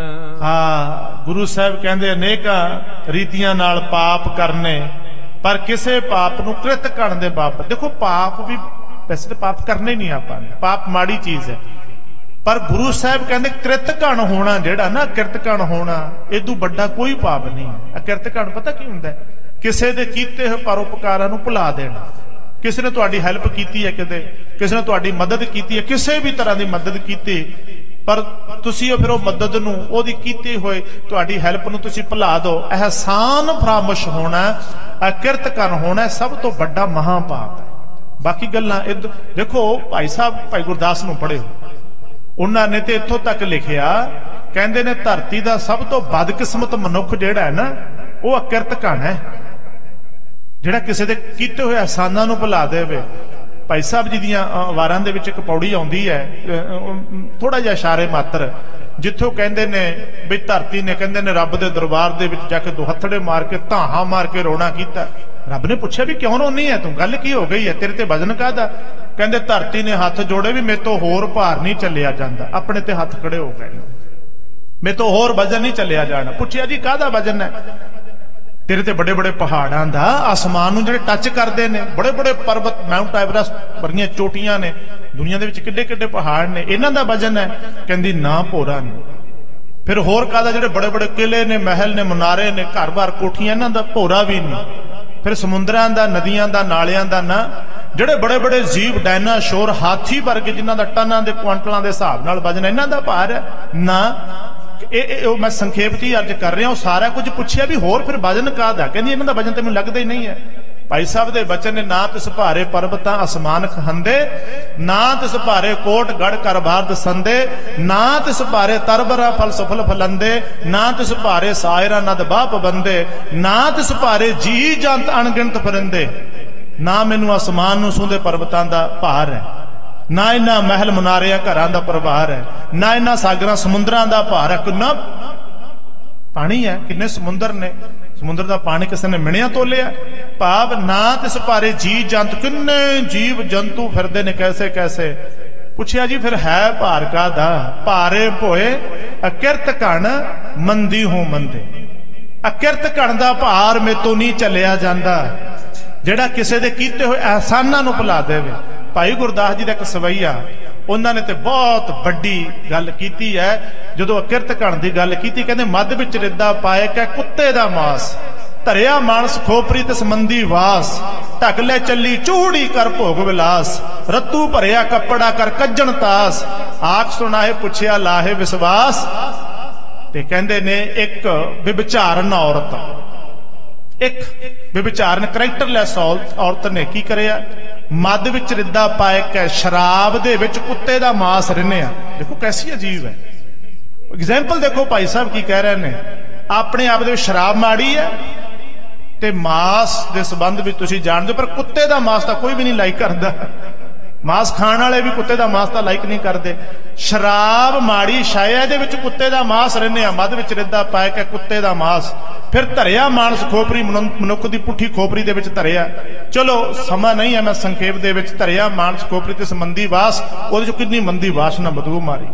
ਗੁਰੂ ਸਾਹਿਬ ਕਹਿੰਦੇ ਅਨੇਕਾਂ ਰੀਤੀਆਂ ਨਾਲ ਪਾਪ ਕਰਨੇ, ਪਰ ਕਿਸੇ ਪਾਪ ਨੂੰ ਕ੍ਰਿਤ ਕਣ ਦੇ ਬਾਬਤ। ਦੇਖੋ ਪਾਪ ਵੀ, ਵੈਸੇ ਤਾਂ ਪਾਪ ਕਰਨੇ ਨਹੀਂ ਆਪਾਂ ਨੇ, ਪਾਪ ਮਾੜੀ ਚੀਜ਼ ਹੈ, ਪਰ ਗੁਰੂ ਸਾਹਿਬ ਕਹਿੰਦੇ ਕ੍ਰਿਤਕਣ ਹੋਣਾ, ਜਿਹੜਾ ਨਾ ਕ੍ਰਿਤਕਣ ਹੋਣਾ, ਇਦੋਂ ਵੱਡਾ ਕੋਈ ਪਾਪ ਨਹੀਂ ਹੈ। ਕ੍ਰਿਤਕਣ ਪਤਾ ਕੀ ਹੁੰਦਾ, ਕਿਸੇ ਦੇ ਕੀਤੇ ਹੋਏ ਪਰਉਪਕਾਰਾਂ ਨੂੰ ਭੁਲਾ ਦੇਣਾ। ਕਿਸੇ ਨੇ ਤੁਹਾਡੀ ਹੈਲਪ ਕੀਤੀ ਹੈ, ਕਿਤੇ ਕਿਸੇ ਨੇ ਤੁਹਾਡੀ ਮਦਦ ਕੀਤੀ ਹੈ, ਕਿਸੇ ਵੀ ਤਰ੍ਹਾਂ ਦੀ ਮਦਦ ਕੀਤੀ, ਪਰ ਤੁਸੀਂ ਫਿਰ ਉਹ ਮਦਦ ਨੂੰ, ਉਹਦੀ ਕੀਤੀ ਹੋਏ ਤੁਹਾਡੀ ਹੈਲਪ ਨੂੰ ਤੁਸੀਂ ਭੁਲਾ ਦਿਓ। ਅਹਿਸਾਨ ਫਰਾਮੋਸ਼ ਹੋਣਾ, ਕ੍ਰਿਤਕਣ ਹੋਣਾ ਸਭ ਤੋਂ ਵੱਡਾ ਮਹਾਪਾਪ ਹੈ। ਬਾਕੀ ਗੱਲਾਂ ਦੇਖੋ, ਭਾਈ ਸਾਹਿਬ ਭਾਈ ਗੁਰਦਾਸ ਨੂੰ ਪੜ੍ਹਿਓ, ਉਹਨਾਂ ਨੇ ਤੇ ਇੱਥੋਂ ਤੱਕ ਲਿਖਿਆ, ਕਹਿੰਦੇ ਨੇ ਧਰਤੀ ਦਾ ਸਭ ਤੋਂ ਬਦਕਿਸਮਤ ਮਨੁੱਖ ਜਿਹੜਾ ਹੈ ਨਾ, ਉਹ ਅਕਿਰਤਕਣ ਹੈ, ਜਿਹੜਾ ਕਿਸੇ ਦੇ ਕੀਤੇ ਹੋਏ ਅਹਿਸਾਨਾਂ ਨੂੰ ਭੁਲਾ ਦੇਵੇ। ਭਾਈ ਸਾਹਿਬ ਜੀ ਦੀਆਂ ਵਾਰਾਂ ਦੇ ਵਿੱਚ ਇੱਕ ਪੌੜੀ ਆਉਂਦੀ ਹੈ, ਥੋੜਾ ਜਿਹਾ ਇਸ਼ਾਰੇ ਮਾਤਰ, ਜਿੱਥੋਂ ਕਹਿੰਦੇ ਨੇ ਵੀ ਧਰਤੀ ਨੇ, ਕਹਿੰਦੇ ਨੇ ਰੱਬ ਦੇ ਦਰਬਾਰ ਦੇ ਵਿੱਚ ਜਾ ਕੇ ਦੁਹੱਥੜੇ ਮਾਰ ਕੇ, ਧਾਹਾਂ ਮਾਰ ਕੇ ਰੋਣਾ ਕੀਤਾ। ਰੱਬ ਨੇ ਪੁੱਛਿਆ ਵੀ ਕਿਉਂ ਰੋਨੀ ਹੈ ਤੂੰ, ਗੱਲ ਕੀ ਹੋ ਗਈ ਹੈ, ਤੇਰੇ ਤੇ ਵਜਨ ਕਾਹਦਾ? ਕਹਿੰਦੇ ਧਰਤੀ ਨੇ ਹੱਥ ਜੋੜੇ ਵੀ ਮੇਰੇ ਤੋਂ ਹੋਰ ਭਾਰ ਨਹੀਂ ਚੱਲਿਆ ਜਾਂਦਾ। ਆਪਣੇ ਤੇ ਹੱਥ ਖੜੇ ਹੋ ਗਏ, ਮੇਰੇ ਤੋਂ ਹੋਰ ਵਜਨ ਨਹੀਂ ਚੱਲਿਆ ਜਾਣਾ। ਪੁੱਛਿਆ ਜੀ ਕਾਹਦਾ ਵਜਨ ਹੈ? तेरे ते बड़े बड़े पहाड़ां दा आसमान नूं जिहड़े टच करदे ने, बड़े बड़े पर्वत माउंट एवरेस्ट वरगियां चोटियां ने, दुनिया दे विच किड्डे किड्डे पहाड़ ने, इन्हां दा वजन है? कहंदी ना भोरा नहीं। फिर होर कादा जिहड़े बड़े बड़े किले ने, महल ने, मुनारे ने, घर बार कोठियां, इन्हां दा भोरा भी नहीं। फिर समुद्रां दा, नदियां दा, नालियां दा ना, ਜਿਹੜੇ बड़े बड़े जीव डायनासोर हाथी वर्गे जिन्हां दा टनां दे क्वांटलां दे हिसाब नाल वजन, इन्हां दा भार है ना। मैं संखेप च अर्ज कर रहा, सारा कुछ पुछया भी होर फिर वजन काहदा? कहंदी इन्हां दा वजन ते मैनूं लगदा ही नहीं है। भाई साहब दे बचन ने, ना तिस भारे पर्वतां आसमान खहंदे, ना तिस भारे कोट गढ़ कर बार दसंदे, ना तिस भारे तरबरा फल सफल फलंदे, ना तिस भारे सायरा नद बाह पबंदे, ना तिस भारे जी जंत अणगिणत फिरंदे। ना मैनू आसमान नूं सूंदे पर्वतां दा भार है, ना इन्हां महल मुनारियां घरां दा प्रभार है, ना इन्हां सागरां समुद्रां दा भार है। किन्ना पानी है, किन्ने समुंदर ने, समुद्र दा पानी किसी ने मिणिया तोलिया? भाव ना तिस भारे जी जंत, किन्ने जीव जंतु फिरदे ने कैसे कैसे। पुछया जी फिर है भार काहदा? भारे भोए अकिरत घण मंदी हो मंदे। अकिरत घण दा भार मेतों नहीं झलिया जांदा, ਜਿਹੜਾ ਕਿਸੇ ਦੇ ਕੀਤੇ ਹੋਏ ਅਹਿਸਾਨਾਂ ਨੂੰ ਭੁਲਾ ਦੇਵੇ। ਭਾਈ ਗੁਰਦਾਸ ਜੀ ਦਾ ਇੱਕ ਸਵਈਆ, ਉਹਨਾਂ ਨੇ ਤੇ ਬਹੁਤ ਵੱਡੀ ਗੱਲ ਕੀਤੀ ਹੈ। ਜਦੋਂ ਅਕਿਰਤ ਘਣ ਦੀ ਗੱਲ ਕੀਤੀ, ਕਹਿੰਦੇ ਮੱਧ ਵਿੱਚ ਰਿੱਦਾ ਪਾਏ ਕੈ ਕੁੱਤੇ ਦਾ ਮਾਸ, ਧਰਿਆ ਮਾਨਸ ਖੋਪਰੀ ਤੇ ਸੰਬੰਧੀ ਵਾਸ, ਢਕ ਲੈ ਚੱਲੀ ਚੂੜੀ ਕਰ ਭੋਗ ਵਿਲਾਸ, ਰੱਤੂ ਭਰਿਆ ਕੱਪੜਾ ਕਰ ਕੱਜਣ ਤਾਸ, ਆਖ ਸੁਣਾਏ ਪੁੱਛਿਆ ਲਾਹੇ ਵਿਸ਼ਵਾਸ। ਤੇ ਕਹਿੰਦੇ ਨੇ ਇੱਕ ਵਿਭਚਾਰਨ ਔਰਤ, एक विचारण करैक्टरलैस औरत ने की करिया? मद विच रिद्दा पाए कै शराब दे विच कुत्ते दा मांस रिन्ने आ। देखो कैसी अजीब है एग्जाम्पल। देखो भाई साहब की कह रहे ने, अपने आप दे शराब माड़ी है ते मांस दे संबंध विच तुसीं जाणदे हो, पर कुत्ते दा मांस तां कोई भी नहीं लाइक करदा। मांस खाण वाले भी कुत्ते दा मांस तां लाइक नहीं करते। शराब माड़ी शायद दे विच कुत्ते दा मांस रिन्ने आ, मद विच रिद्दा पाए कै कुत्ते दा मांस। फिर धरिया मानस खोपरी, मनुख की पुठी खोपरी दे विच धरिया। चलो समा नहीं है, मैं संखेप दे विच धरिया मानस खोपरी ते संबंधी वास, उहदे चों कितनी मंदी वासना बदबू मारी।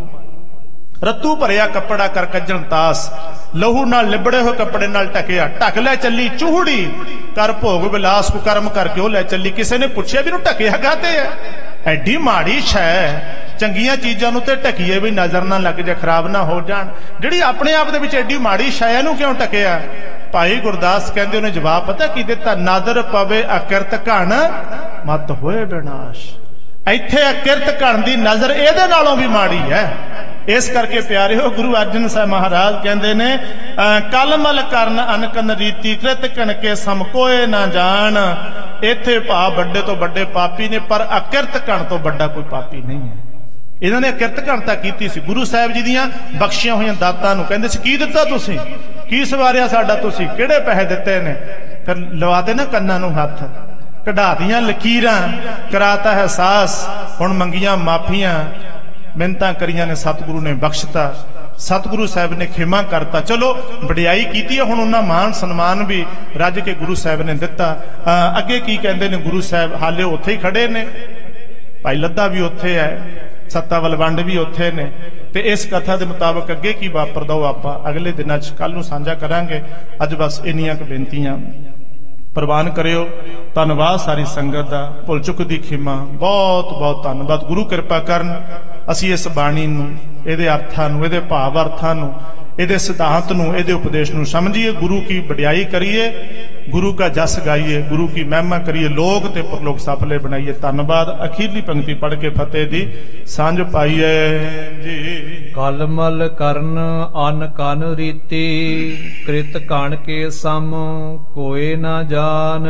रत्तू भरिया कपड़ा कर कज्जण तास, लहू नाल लिबड़े हुए कपड़े नाल ढकिया, ढक लै चली चूहड़ी कर भोग विलास, कुकर्म करके लै चली। किसी ने पूछया भी ढकिया काहते है? एडी माड़ी शै, चंगियां चीजां नूं ते ढकीए भी नजर ना लग जाए, खराब ना हो जाण। जिहड़ी अपने आप दे विच एडी माड़ी शै नूं क्यों ढकिया? भाई गुरदास कहंदे उन्हें जवाब पता की दिता? नदर पवे अकिरत घण मत होए विनाश। इत्थे अकिरत घण दी नजर इहदे नालों भी माड़ी है। इस करके प्यारे हो, गुरु अर्जन साहब महाराज कहते ने, कलमल करन अनकन रीति कृत कणके सम कोए ना जान। इत्थे भा बड़े तो बड़े पापी ने, पर अकिरत घण तो बड़ा कोई पापी नहीं है। इन्होंने अकिरत घणता की सी। गुरु साहब जी दियां बख्शियां हुई दातां नूं कहंदे सी, की दिता तुसीं, की सवारिया साडा तुसीं, किहड़े पैसे दिते ने? फिर लवाते ना कन्नां नूं हत्थ, कढ़ातियां लकीरां, कराता है सास, हुण मंगियां माफियां, मिन्नतां करियां ने सतगुरु ने बख्शता, सतगुरु साहब ने खिमा करता। चलो वडियाई कीती है, हुण उन्हां मान सन्मान भी रज के गुरु साहब ने दिता। अगे की कहंदे ने गुरु साहब? हाले उत्थे ही खड़े ने, भाई लद्दा भी उत्थे है, सत्ता वलवंड भी उत्थे ने। ते इस कथा के मुताबिक अगे की वापरदा ओह आपां अगले दिनां च कल नूं साझा करांगे। अज बस इन्नियां क बेनतियां प्रवान करियो। धन्नवाद सारी संगत दा, भुल चुक दी खिमा, बहुत बहुत धन्नवाद। गुरु कृपा करन असीं इस बाणी नूं, इहदे अर्थां नूं, इहदे भाव अर्थां नूं, इहदे सिद्धांत नूं, इहदे उपदेश नूं समझिए, गुरु की वडियाई करिए, गुरु का जस गाइए, गुरु की महिमा करिए, लोक ते परलोक सफले बनाइए। धन्नवाद। अखीरली पंक्ति पढ़ के फतेह दी सांझ पाइए जी। कलमल करन अन कन रीति कृत कण के सम कोई न जान।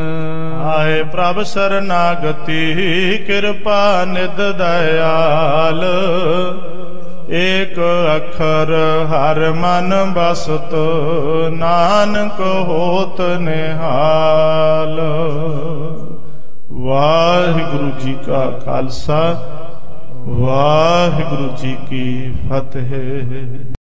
आए प्रभ शरणागति कृपा निध दयाल, एक अखर हर मन बसत नानक होत निहाल। वाहिगुरु जी का खालसा, वाहिगुरु जी की फतेह।